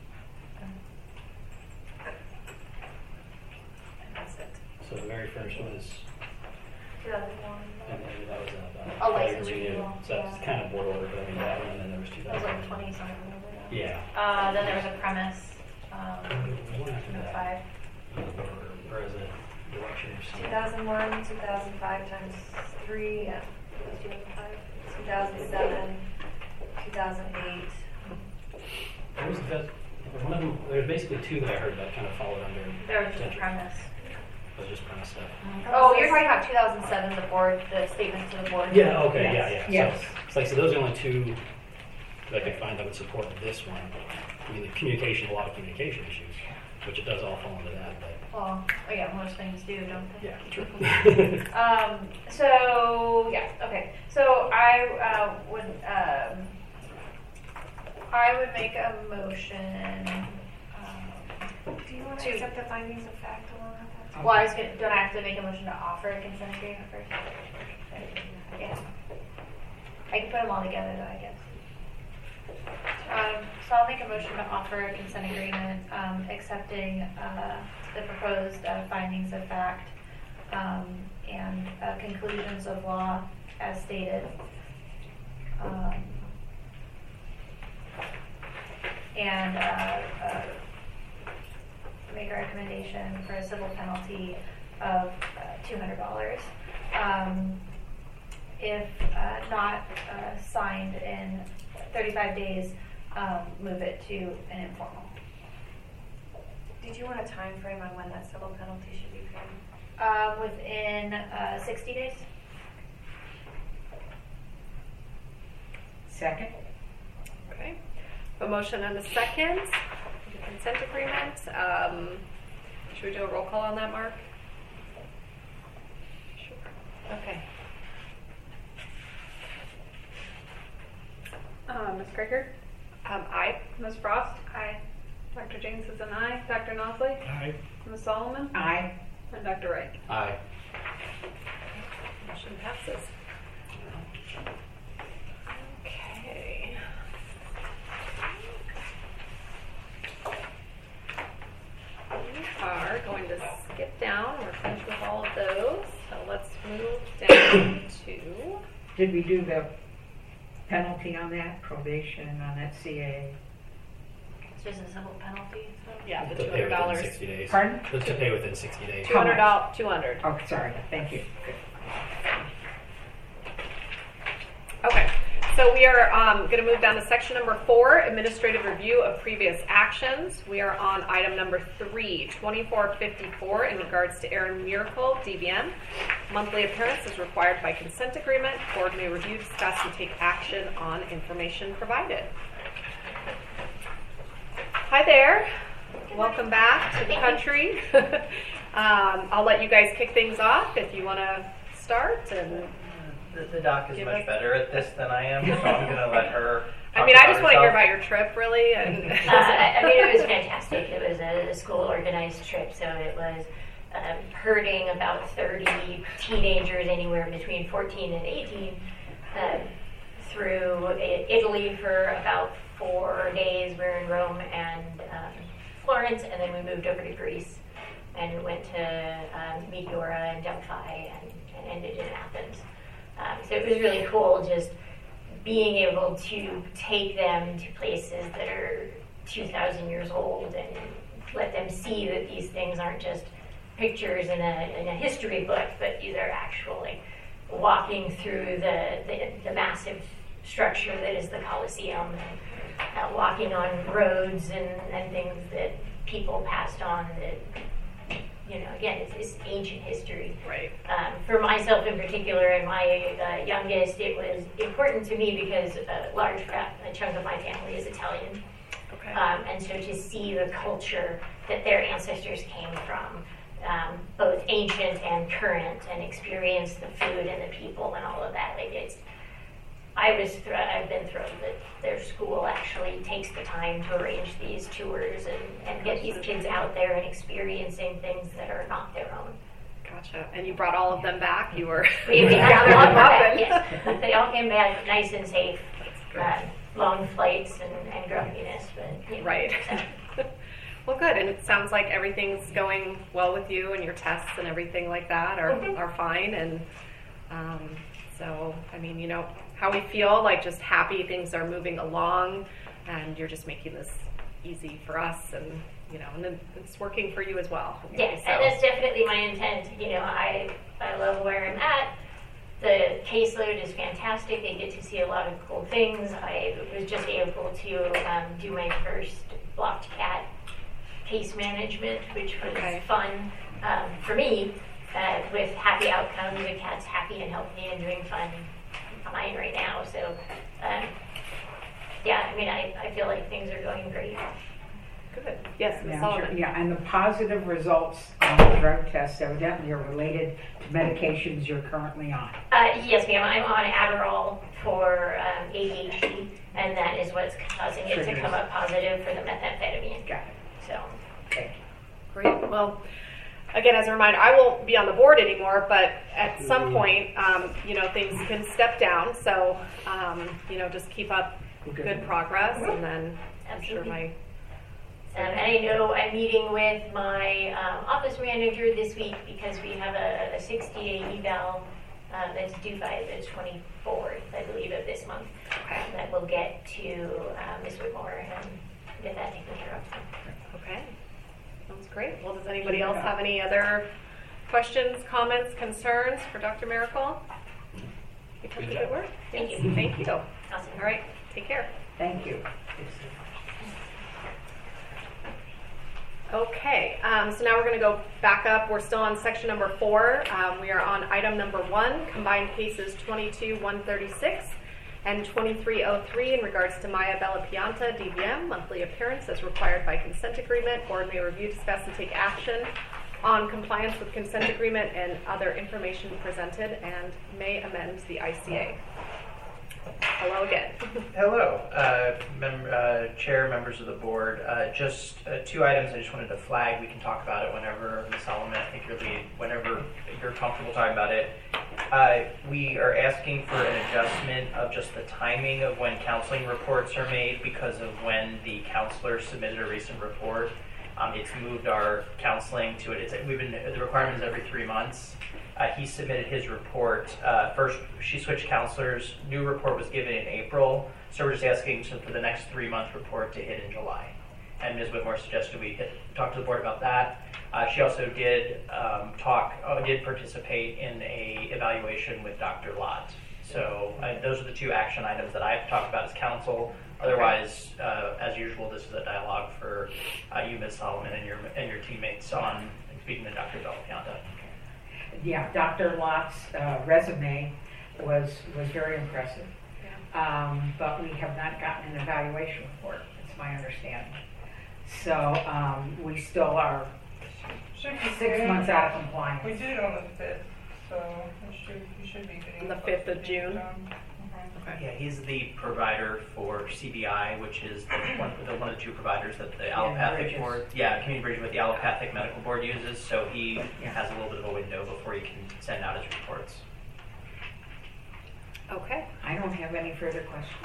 That's it. So the very first one is, two thousand one. and then that was A a, a license renew. renewal, So that's yeah. kind of board order, but I mean that one, and then there was two That was thousand. like twenty something. Yeah. Uh, then there was a premise. Um, One after that. five. Or, or is it direction or two something? thousand one, two thousand five times three, Yeah. It was two thousand five. two thousand seven, two thousand eight. What was the, one of them, there's basically two that I heard that kind of followed under. There was just a potential. premise. It was just premise stuff. Oh, you're talking about two thousand seven, the board, the statement to the board. Yeah, okay, yeah, Yes. yeah. Yes. So, so like I said, those are the only two that I could find that would support this one. I mean, the communication, a lot of communication issues, which it does all fall into that, but. Well, oh yeah, most things do, don't they? Yeah, true. Um, so, yeah, okay. So I uh, would, um, I would make a motion. Um, Do you want To- to accept the findings of fact along with that? well, I was gonna, don't I have to make a motion to offer a consent agreement first? Yeah. I can put them all together though, I guess. Um, so I'll make a motion to offer a consent agreement, um, accepting, uh, the proposed, uh, findings of fact, um, and, uh, conclusions of law as stated. Um, and, uh, uh, make a recommendation for a civil penalty of, uh, two hundred dollars. Um, if, uh, not, uh, signed in thirty-five days, um, move it to an informal. Did you want a time frame on when that civil penalty should be paid? Um, within, uh, sixty days. Second? Okay. A motion and a second. The consent agreement. Um, should we do a roll call on that, Mark? Sure. Okay. Uh, Miz Krieger, Um, I. Miz Frost, Aye. Doctor James is an aye, Doctor Nosley, Aye. Miz Solomon, Aye. and Doctor Wright. Aye. Motion passes. Okay. We are going to skip down. We're finished with all of those. So let's move down to. Did we do the penalty on that, probation on that C A? It's just a civil penalty, so. Yeah, the To two pay hundred within dollars. sixty days. Pardon? To pay within sixty days. Two hundred dollars. Two hundred. Oh, sorry, thank you. Okay, so we are um, going to move down to section number four, administrative review of previous actions. We are on item number three, twenty-four fifty-four, in regards to Aaron Miracle, D B M. Monthly appearance is required by consent agreement. Board may review, discuss, and take action on information provided. Hi there. Welcome back to the country. um, I'll let you guys kick things off if you want to start. And The, the doc is Give much us- better at this than I am, so I'm going to let her I mean, I talk just want to hear herself. about your trip, really. And Uh, I I mean, it was fantastic. It was a, a school organized trip, so it was um, herding about thirty teenagers, anywhere between fourteen and eighteen, um, through I- Italy for about four days. We were in Rome and um, Florence, and then we moved over to Greece and we went to um, Meteora and Delphi and, and ended in Athens. Um, so it was really cool just being able to take them to places that are two thousand years old and let them see that these things aren't just pictures in a, in a history book, but these are actually walking through the, the, the massive structure that is the Colosseum and uh, walking on roads and, and things that people passed on that, you know, again, it's, it's ancient history. right. Um, for myself in particular and my uh, youngest, it was important to me because a large fra- a chunk of my family is Italian. Okay. Um, and so to see the culture that their ancestors came from, um, both ancient and current, and experience the food and the people and all of that, like it's, I was, thr- I've been thrilled that their school actually takes the time to arrange these tours and, and get these kids out there and experiencing things that are not their own. Gotcha. And you brought all of them back. You were We, we you got gathered them all them up back, and- yes. They all came back nice and safe. Uh, long flights and, and grumpiness, but you know, Right. so. Well, good. And it sounds like everything's going well with you, and your tests and everything like that are, Mhm. are fine. And um, so, I mean, you know, how we feel, like just happy things are moving along, and you're just making this easy for us, and, you know, and then it's working for you as well. Yes, So- and that's definitely my intent. You know, I I love where I'm at. The caseload is fantastic. They get to see a lot of cool things. I was just able to um, do my first blocked cat case management, which was Okay. fun um, for me, uh, with happy outcomes. The cat's happy and healthy and doing fun, fine right now. So, um, yeah, I mean, I, I feel like things are going great. Good. Yes, Miz Yeah, I'm Sullivan. sure- yeah, and the positive results on the drug tests evidently are related to medications you're currently on. Uh, yes, ma'am. I'm on Adderall for um, A D H D, and that is what's causing it to Triggers. come up positive for the methamphetamine. Got it. So, Thank you. Great. Well, again, as a reminder, I won't be on the board anymore, but at some point, um, you know, things can step down. So, um, you know, just keep up Okay. good progress, and then I'm sure Absolutely. my um, and I know I'm meeting with my um, office manager this week because we have a, a sixty-day eval uh, that's due by the twenty-fourth, I believe, of this month. Okay. Um, that we'll get to uh, Miz Whitmore and get that taken care of. Okay. Sounds great. Well, does anybody else have any other questions, comments, concerns for Doctor Miracle? Keep up the good work. Thank Yes, you. Thank you. All Awesome. right. Take care. Thank you. Okay, um, so now we're going to go back up. We're still on section number four. Um, we are on item number one, combined cases twenty-two one thirty-six and twenty-three oh three in regards to Maya Bella Pianta, D V M, monthly appearance as required by consent agreement. Board may review, discuss, and take action on compliance with consent agreement and other information presented, and may amend the I C A. Hello again. Hello, uh, mem- uh, Chair, members of the board. Uh, just uh, two items I just wanted to flag. We can talk about it whenever, Miz Solomon, I think really whenever you're comfortable talking about it. Uh, we are asking for an adjustment of just the timing of when counseling reports are made because of when the counselor submitted a recent report. Um, it's moved our counseling to it. It's, we've been the requirement is every three months. Uh, he submitted his report. Uh, first, she switched counselors. New report was given in April, so we're just asking to, for the next three-month report to hit in July. And Miz Whitmore suggested we hit, talk to the board about that. Uh, she also did um, talk, uh, did participate in a evaluation with Doctor Lott. So uh, those are the two action items that I have to talk about as counsel. Otherwise, uh, as usual, this is a dialogue for uh, you, Miz Solomon, and your and your teammates on speaking to Doctor Bella Pianta. Yeah, Doctor Lott's uh, resume was was very impressive, um, but we have not gotten an evaluation report. That's my understanding. So um, we still are Should be six good. months out of compliance. We did it on the fifth, so it should, you should be getting. The fifth of June? Uh-huh. Okay. Yeah, he's the provider for C B I, which is the one, the one of the two providers that the allopathic Bridges. board, yeah, Community Bridge with the allopathic medical board uses. So he Yeah. has a little bit of a window before he can send out his reports. Okay. I don't have any further questions.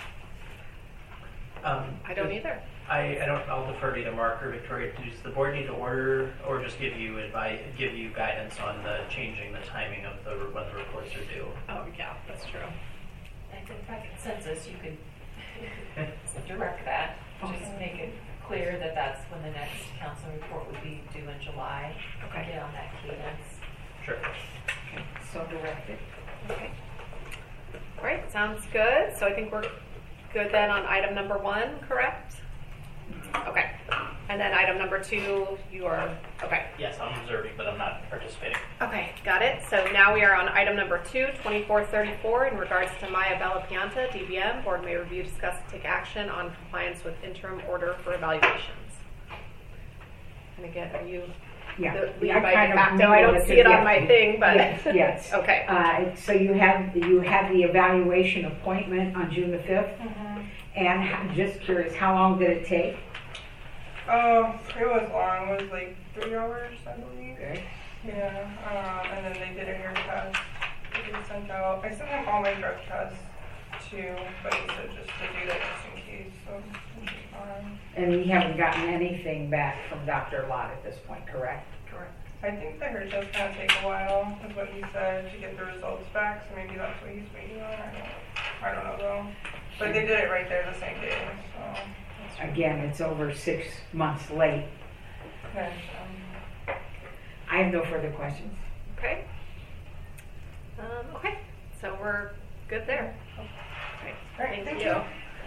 Um, I don't either. I, I don't. I'll defer to either Mark or Victoria. Does the board need to order or just give you advice, give you guidance on the changing the timing of the when the reports are due? Oh, yeah, that's true. I think by consensus, you could direct that, just make it clear that that's when the next council report would be due in July. Okay. Get on that cadence. Sure. Okay, so directed. Okay. All right, sounds good. So I think we're good then on item number one, correct? Okay. And then item number two, you are, okay. Yes, I'm observing, but I'm not participating. Okay, got it. So now we are on item number two, twenty-four thirty-four, in regards to Maya Bella Pianta, D B M. Board may review, discuss, and take action on compliance with interim order for evaluations. And again, are you Yeah. the lead I by kind de of facto? I don't noticed see it on yes. my thing, but. Yes, yes. Okay. Uh, so you have, you have the evaluation appointment on June the fifth, and h- just curious, how long did it take? Um, it was long. It was like three hours, I believe. Okay. Yeah. Um, and then they did a hair test. They did sent out. I sent them all my drug tests too, but he said just to do that just in case. So it should be fine. And we haven't gotten anything back from Doctor Lott at this point, correct? Correct. I think the hair test kind of take a while, is what he said, to get the results back. So maybe that's what he's waiting on. I don't. I don't know though. But they did it right there the same day. So. Again, it's over six months late. Okay. Um, I have no further questions. Okay. Um, okay, so we're good there. Okay, Great, thank, thank you. you.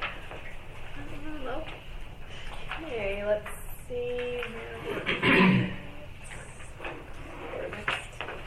Um, okay, let's see. Where next?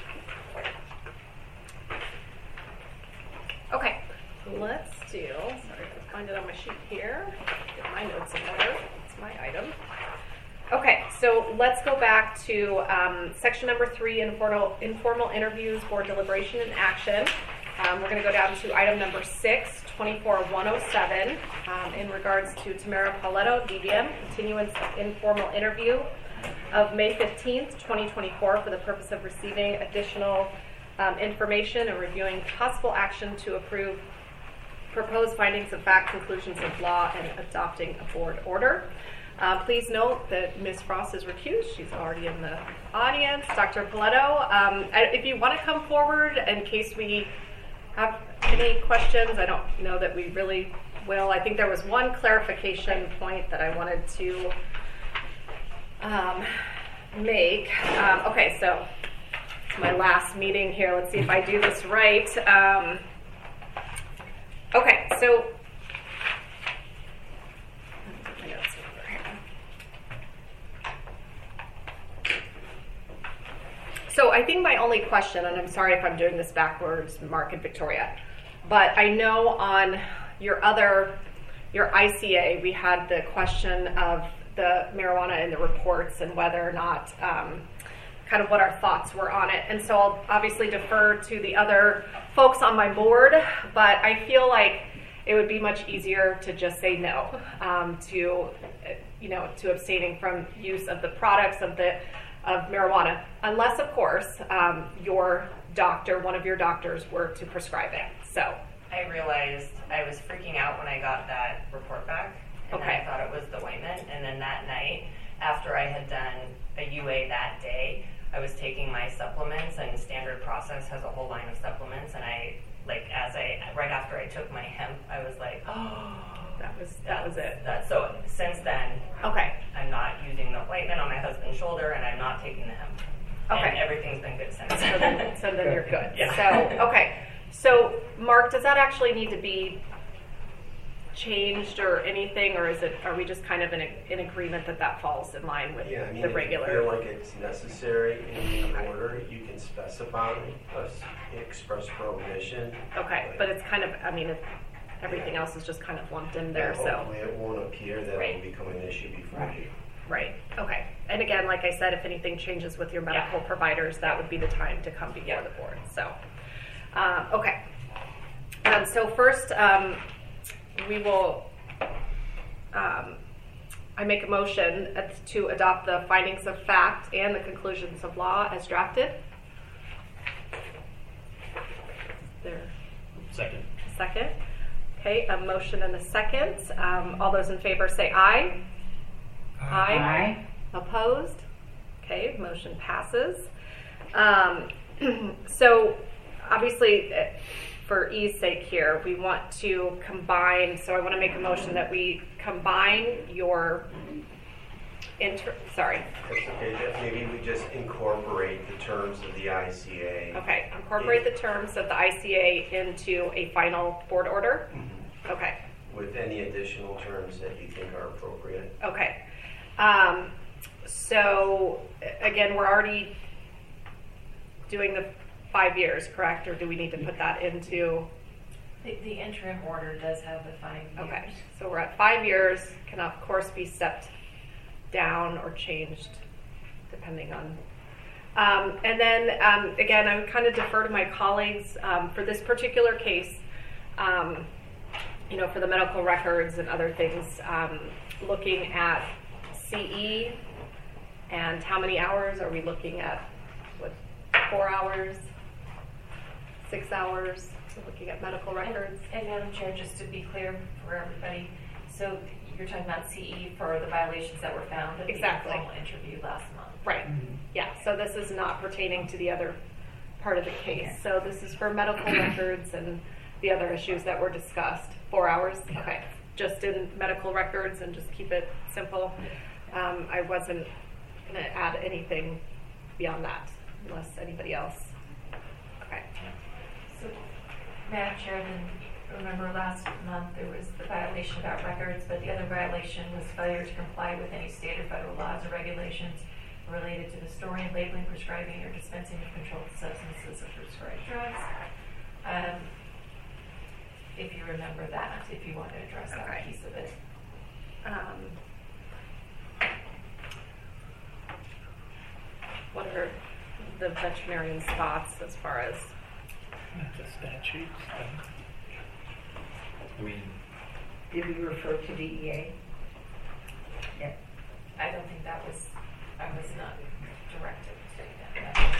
Okay, let's do. Sorry, I find it on my sheet here. Get my notes in order. It's my item. Okay, so let's go back to um, section number three, informal, informal interviews, board deliberation and action. Um, we're going to go down to item number six, twenty-four one oh seven, um, in regards to Tamara Pauletto, D B M, continuance of informal interview of May fifteenth, twenty twenty-four, for the purpose of receiving additional um, information and reviewing possible action to approve proposed findings of fact, conclusions of law, and adopting a board order. Uh, please note that Miz Frost is recused. She's already in the audience. Doctor Pauletto, um, I- if you want to come forward in case we have any questions, I don't know that we really will. I think there was one clarification point that I wanted to um, make. Um, okay, so it's my last meeting here. Let's see if I do this right. Um, okay, so my notes over here. So I think my only question, and I'm sorry if I'm doing this backwards, Mark and Victoria, but I know on your other, your I C A, we had the question of the marijuana in the reports and whether or not, um, kind of what our thoughts were on it. And so I'll obviously defer to the other folks on my board, but I feel like it would be much easier to just say no, um, to, you know, to abstaining from use of the products of the of marijuana, unless, of course, um, your doctor, one of your doctors, were to prescribe it. So, I realized I was freaking out when I got that report back, and Okay. I thought it was the ointment. And then that night, after I had done a U A that day, I was taking my supplements, and Standard Process has a whole line of supplements, and I, like, as I, right after I took my hemp, I was like, oh, that was that was it. That, so since then, Okay. I'm not using the ointment on my husband's shoulder, and I'm not taking the hemp. Okay. And everything's been good since. So then, so then you're good. Yeah. So, okay. So, Mark, does that actually need to be changed or anything, or is it? Are we just kind of in, a, in agreement that that falls in line with Yeah, I mean, the if regular? you feel like it's necessary in the order, you can specify plus express prohibition. Okay, but it's kind of. I mean, it, everything else is just kind of lumped in there. And So. hopefully it won't appear that Right. will become an issue before Right. you. Right. Okay. And again, like I said, if anything changes with your medical providers, that would be the time to come before Yeah. the board. So, uh, okay. Um, so first, um, we will, um, I make a motion to adopt the findings of fact and the conclusions of law as drafted. There. Second. Second. Okay, a motion and a second. Um, all those in favor say aye. Aye. Aye. Opposed? Okay, motion passes. Um, so obviously, uh, for ease sake here, we want to combine, so I want to make a motion that we combine your, inter, sorry. Okay, that maybe we just incorporate the terms of the I C A. Okay, incorporate the terms of the I C A into a final board order? Mhm. Okay. With any additional terms that you think are appropriate. Okay. Um, so, again, we're already doing the five years, correct? Or do we need to put that into? The, the interim order does have the five years. Okay, so we're at five years, can of course be stepped down or changed depending on. Um, and then, um, again, I would kind of defer to my colleagues um, for this particular case, um, you know, for the medical records and other things, um, looking at C E and how many hours are we looking at? What, four hours? Six hours? We're looking at medical records. And, and Madam Chair, just to be clear for everybody, so you're talking about C E for the violations that were found at Exactly. the informal interview last month. Right. Mm-hmm. Yeah, so this is not pertaining to the other part of the case. So this is for medical records and the other issues that were discussed. Four hours? Okay. Just in medical records and just keep it simple. Um, I wasn't going to add anything beyond that unless anybody else. Okay. So, Madam Chair, then remember last month there was the violation about records, but the other violation was failure to comply with any state or federal laws or regulations related to the storing, labeling, prescribing, or dispensing of controlled substances or prescribed drugs. Um, if you remember that, if you want to address that Okay. piece of it. Um, what are the veterinarian's thoughts as far as? That's a statute. I mean, Did we refer to D E A? Yeah. I don't think that was, I was not directed to do that.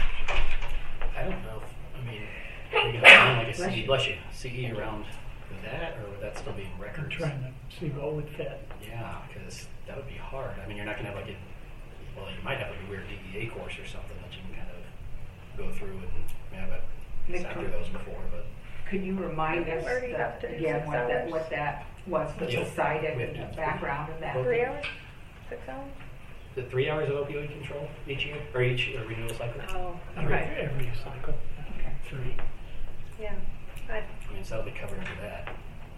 I don't know. If, I mean, are we gonna like a C E, bless you, C E around that, or would that still be in I'm records? trying to see what would fit. Yeah, because that would be hard. I mean, you're not going to have like a, well, you might have like a weird D E A course or something that you can kind of go through and, I mean, I've sat through those before, but. Could you remind us Where do you that, have to do again, six what that, hours? what that was, the Yeah. decided We have to do background of that? Three hours? Six hours? The three hours of opioid control each year, or each uh, renewal cycle? Oh, Every, okay. every cycle. Okay. Three. Yeah. I, I mean, so that'll be covered under that.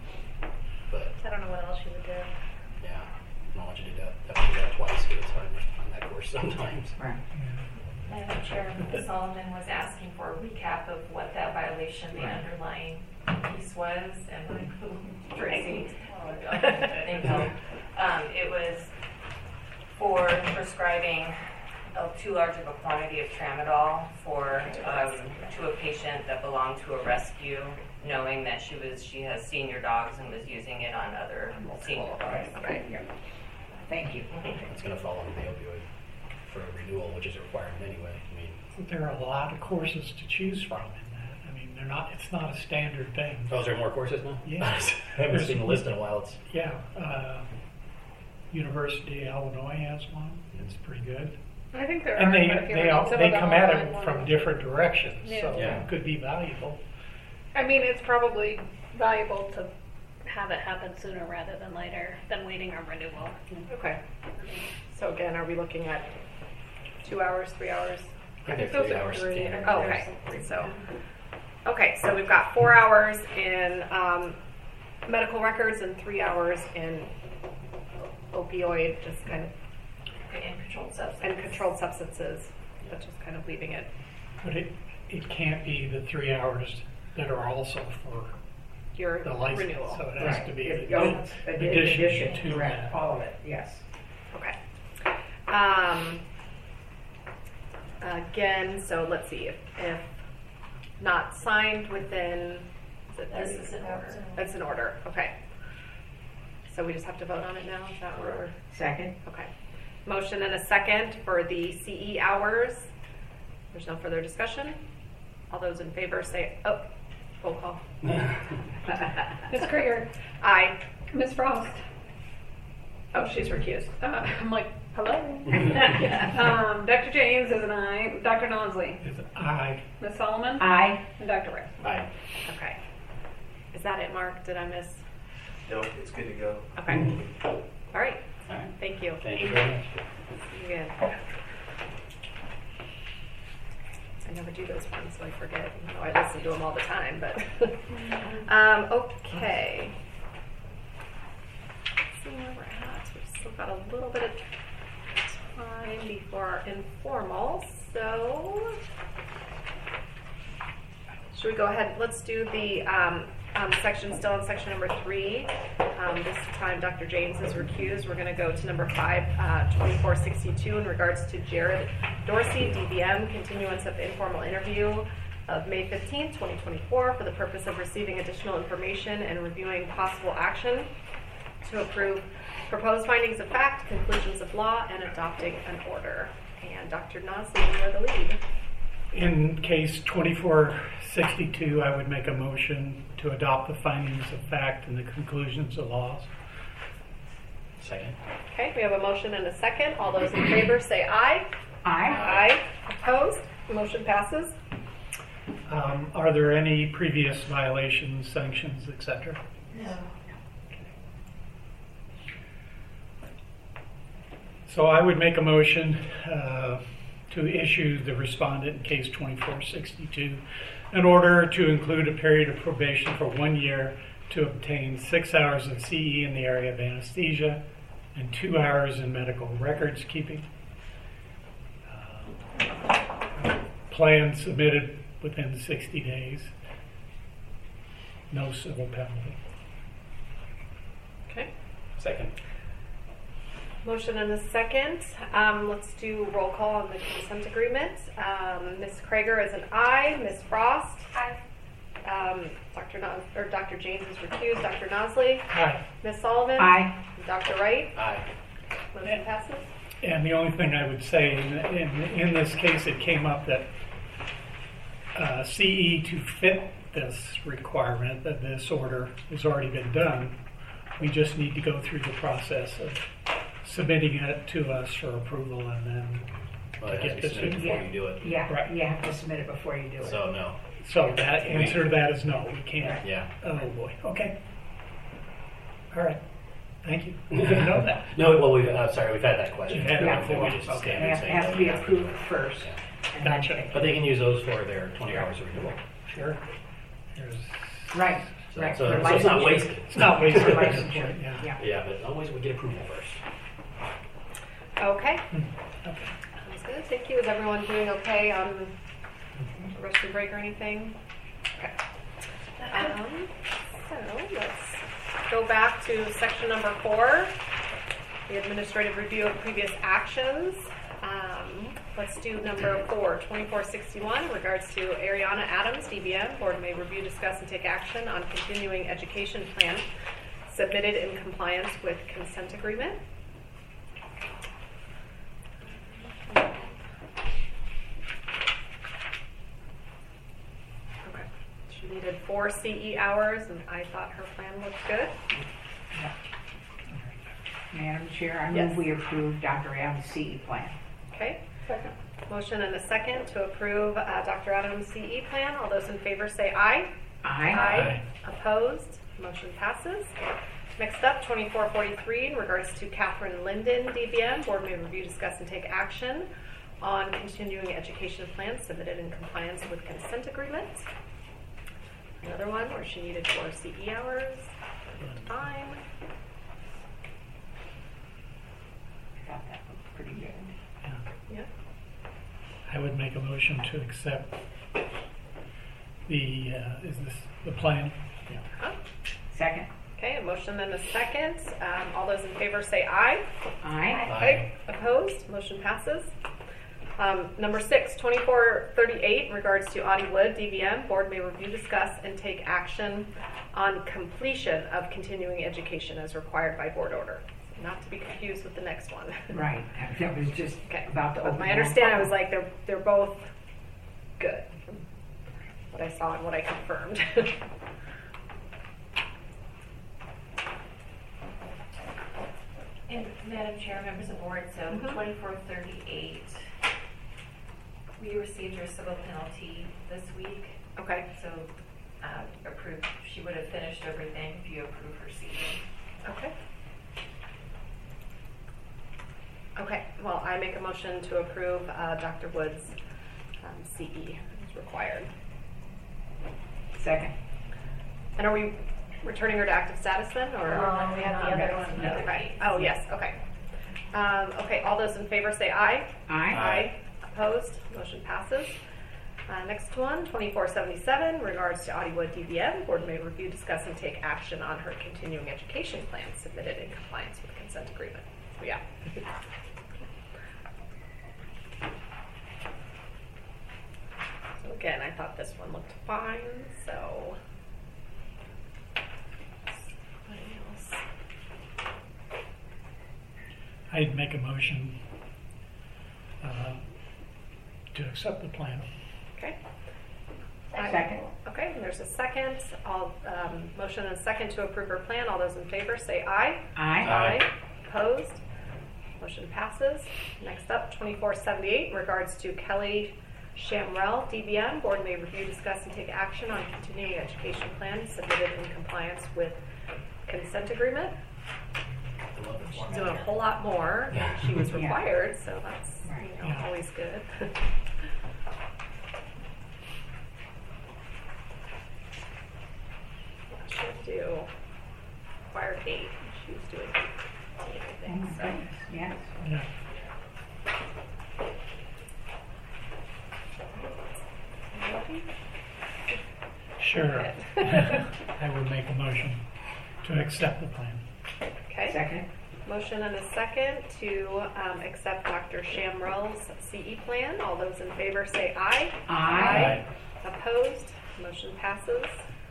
But, I don't know what else you would do. yeah, I don't want you to do that, have to do that twice, because it's hard enough to find that course sometimes. Right. Madam Chair, Miz Solomon was asking for a recap of what that violation, the Right. underlying piece was, and Tracy, thank you. Um, it was for prescribing a, too large of a quantity of tramadol for um, to a patient that belonged to a rescue, knowing that she was she has senior dogs and was using it on other senior dogs. Okay. Thank you. It's going to fall under the opioid for renewal, which is a requirement anyway. I mean, There are a lot of courses to choose from in that. I mean, they're not. It's not a standard thing. oh, is there more courses now? Yeah. I haven't seen the list in a while. It's, Yeah. Uh, University of Illinois has one. It's pretty good. I think there And are. they quite a few. they all, Some they of them come at online it ones. from different directions, so Yeah. it could be valuable. I mean, it's probably valuable to have it happen sooner rather than later than waiting on renewal. Okay. So again, are we looking at two hours, three hours? I think Those three are hours three. standard. Oh, okay. So, okay, so we've got four hours in um, medical records and three hours in opioid, just kind of, And controlled substances. and controlled substances, but just kind of leaving it. But it it can't be the three hours that are also for Your the license. renewal. So it has Right. to be It in goes in addition addition to correct, that. all of it, yes. Okay. Um, again, so let's see, if, if not signed within, is it? This is an order. That's an order, okay. So we just have to vote on it now, is that what we're? Second. Okay. Motion and a second for the C E hours. There's no further discussion. All those in favor say, oh, roll call. Miz Krieger, Aye. Miz Frost. Oh, she's recused. Uh, I'm like, hello. um, Doctor James is an aye. Doctor Nonsley, Is it aye? Miz Solomon, Aye. and Doctor Wright. Aye. Okay. Is that it, Mark? Did I miss? No, it's good to go. Okay. All right. All right. Thank you. Thank you very much. Again. I never do those ones, so I forget. You know, I listen to them all the time, but. um, okay. Let's see where we're at. We've still got a little bit of time before our informal, so. Should we go ahead? Let's do the um, um, section, still in section number three. Um, this time Doctor James is recused. We're going to go to number five, uh, twenty-four sixty-two in regards to Jared Dorsey, D B M, continuance of informal interview of May fifteenth, twenty twenty-four for the purpose of receiving additional information and reviewing possible action to approve proposed findings of fact, conclusions of law, and adopting an order. And Doctor Nosley, you are the lead. In case twenty-four sixty-two, I would make a motion to adopt the findings of fact and the conclusions of laws. Second. Okay, we have a motion and a second. All those in favor say aye. Aye. Aye. Opposed? Motion passes. Um, are there any previous violations, sanctions, et cetera? No. So I would make a motion uh, to issue the respondent in case twenty-four sixty-two an order to include a period of probation for one year to obtain six hours of C E in the area of anesthesia and two hours in medical records keeping. Uh, plan submitted within sixty days. No civil penalty. Okay. Second. Motion and a second. Um, let's do roll call on the consent agreement. Um, Miz Krieger is an aye. Miz Frost. Aye. Um, Doctor Nos- or Doctor James is recused. Doctor Nosley. Aye. Miz Solomon. Aye. Doctor Wright. Aye. Motion passes. And the only thing I would say, in, in, in this case, it came up that uh, C E to fit this requirement, that this order has already been done. We just need to go through the process of submitting it to us for approval and then Well, it has to be Get this submitted in. before you do it. Yeah, Right. you have to submit it before you do it. So, no. so that answer to that is no, we can't. Yeah. Oh boy, okay. All right, thank you. Didn't know that. No, well, we've, uh, sorry, we've had that question. You've had it before. before. We just Okay. It standard has, saying has to be that. approved first. and then Gotcha. picked. But they can use those for their twenty hours of renewal. Sure. There's, Right, So, right. so, for so it's not licensure. wasted. it's not wasted For at this licensure, point, yeah. yeah. Yeah, but always we get approval first. Okay. Okay. Sounds good. Thank you. Is everyone doing okay on the rest of the break or anything? Okay. Um, so let's go back to section number four, the administrative review of previous actions. Um, let's do number four, twenty-four sixty-one, in regards to Ariana Adams, D B M. Board may review, discuss, and take action on continuing education plan submitted in compliance with consent agreement. Okay. She needed four C E hours, and I thought her plan looked good. Madam Chair, I Yes. move we approve Doctor Adams' C E plan. Okay. Second. Motion and a second to approve uh, Doctor Adams' C E plan. All those in favor say aye. Aye. Opposed? Motion passes. Next up, twenty-four forty-three, in regards to Catherine Linden, D B M. Board may review, discuss, and take action on continuing education plans submitted in compliance with consent agreement. Another one where she needed four C E hours. Time. I thought that looked pretty good. Yep. I would make a motion to accept the, uh, is this the plan? Yeah. Huh? Second. Okay, a motion and a second. Um, all those in favor say aye. Aye. Aye. Opposed? Motion passes. Um, number six, twenty-four thirty-eight, in regards to Audie Wood, D V M, board may review, discuss, and take action on completion of continuing education as required by board order. Not to be confused with the next one. Right, that was just Okay. about to But open. my that understanding up. was like they're they're both good. From what I saw and what I confirmed. And Madam Chair, members of board, so Mhm. twenty-four thirty-eight, we received her civil penalty this week, Okay. so uh, approved, she would have finished everything if you approve her C E. Okay. Okay. Well, I make a motion to approve uh, Doctor Wood's um, C E as required. Second. And are we returning her to active status then, or? Um, we have the other one. Another Okay. case. Oh, yes, okay. Um, okay, all those in favor say aye. Aye. Aye. Opposed? Motion passes. Uh, next one, twenty-four seventy-seven, regards to Audie Wood D V M. Board may review, discuss, and take action on her continuing education plan submitted in compliance with consent agreement. So, yeah. So again, I thought this one looked fine, so. Somebody else. I'd make a motion uh, to accept the plan. Okay. Second. Okay, and there's a second. All, um, motion and a second to approve her plan. All those in favor say aye. Aye. Opposed? Motion passes. Next up, twenty-four seventy-eight, in regards to Kelly Shamrell, D V M. Board may review, discuss, and take action on continuing education plan submitted in compliance with consent agreement. I love the She's format. doing a whole lot more than she was Yeah. required, so that's Right. you know, Yeah. always good. She had to do required eight. She was doing eighteen, I Oh think. my So. goodness, yes. Yeah. Ready? Sure. I would make a motion to accept the plan. Okay. Second. Motion and a second to um, accept Doctor Shamrell's C E plan. All those in favor say aye. Aye. Opposed? Motion passes.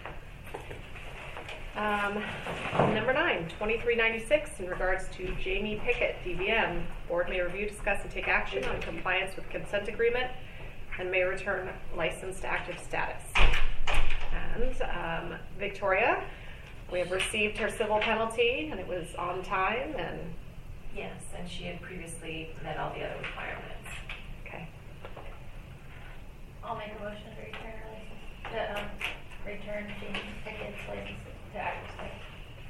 Um, number nine, twenty-three ninety-six, in regards to Jamie Pickett, D V M. Board may review, discuss, and take action on compliance with consent agreement and may return license to active status. And um, Victoria, we have received her civil penalty, and it was on time, and Yes, and she had previously met all the other requirements. okay. I'll make a motion to return her license, to, um, return Jamie Pickett's license to active status.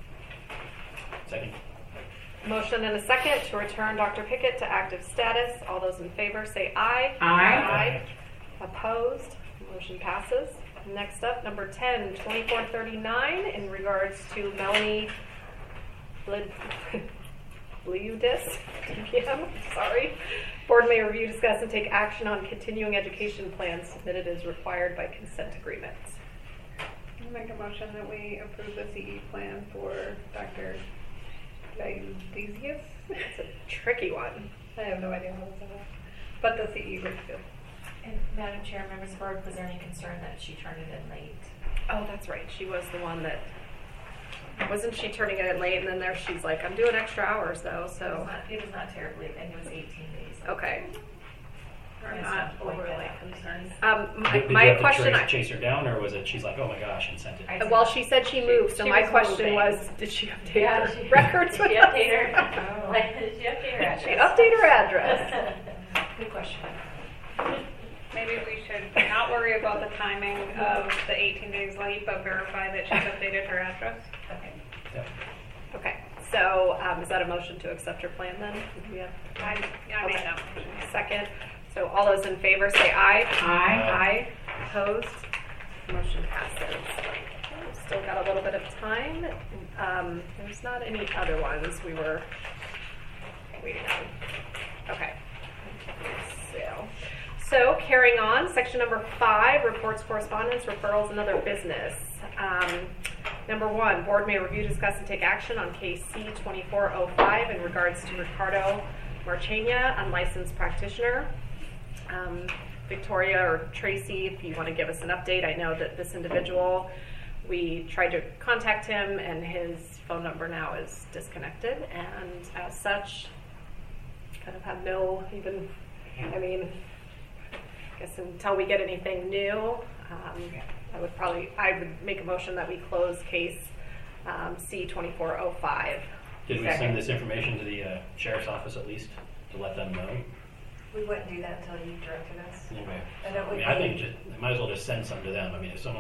Second. Motion and a second to return Doctor Pickett to active status. All those in favor say aye. Aye. Aye. Opposed? Motion passes. Next up, number ten, twenty-four thirty-nine, in regards to Melanie Blid- Bliudis, D V M, sorry. Board may review, discuss, and take action on continuing education plans submitted as required by consent agreement. I'll make a motion that we approve the C E plan for Doctor Diudizius. It's a tricky one. I have no idea how to say that. But the C E looks good. And Madam Chair, members of board, was there any concern that she turned it in late? Oh, that's right. She was the one that, wasn't she turning it in late, and then there she's like, I'm doing extra hours though, It was so. not, it was not terribly, and it was eighteen days. Okay. I'm It's not not like overly that. concerned. Um, my, Did, did my you have question, to I, chase, chase her down, or was it she's like, oh my gosh, and sent it? I- well, she said she moved, so She my was question moving. was, did she update Yeah, her she- records Did with she us? update her? Like, did she update her address? She update her address. Good question. Maybe we should not worry about the timing of the eighteen days late, but verify that she's updated her address. Okay. Yep. Okay, so, um, is that a motion to accept her plan then? Do we have- I, I made Okay. that motion. Second. So all those in favor say aye. Aye. Aye. Opposed? Motion passes. We've still got a little bit of time. Um, there's not any other ones we were waiting on. Okay. So, so carrying on, section number five, reports, correspondence, referrals, and other business. Um, number one, board may review, discuss, and take action on case C twenty-four oh five in regards to Ricardo Marchena, unlicensed practitioner. Um, Victoria or Tracy, if you want to give us an update, I know that this individual, we tried to contact him and his phone number now is disconnected, and as such, kind of have no even, I mean, I guess until we get anything new, um, I would probably, I would make a motion that we close case um, C twenty-four oh five. Did we send this information to the uh, sheriff's office at least to let them know? We wouldn't do that until you directed us. Okay. And it I would mean, I be- think just, I might as well just send some to them. I mean, if someone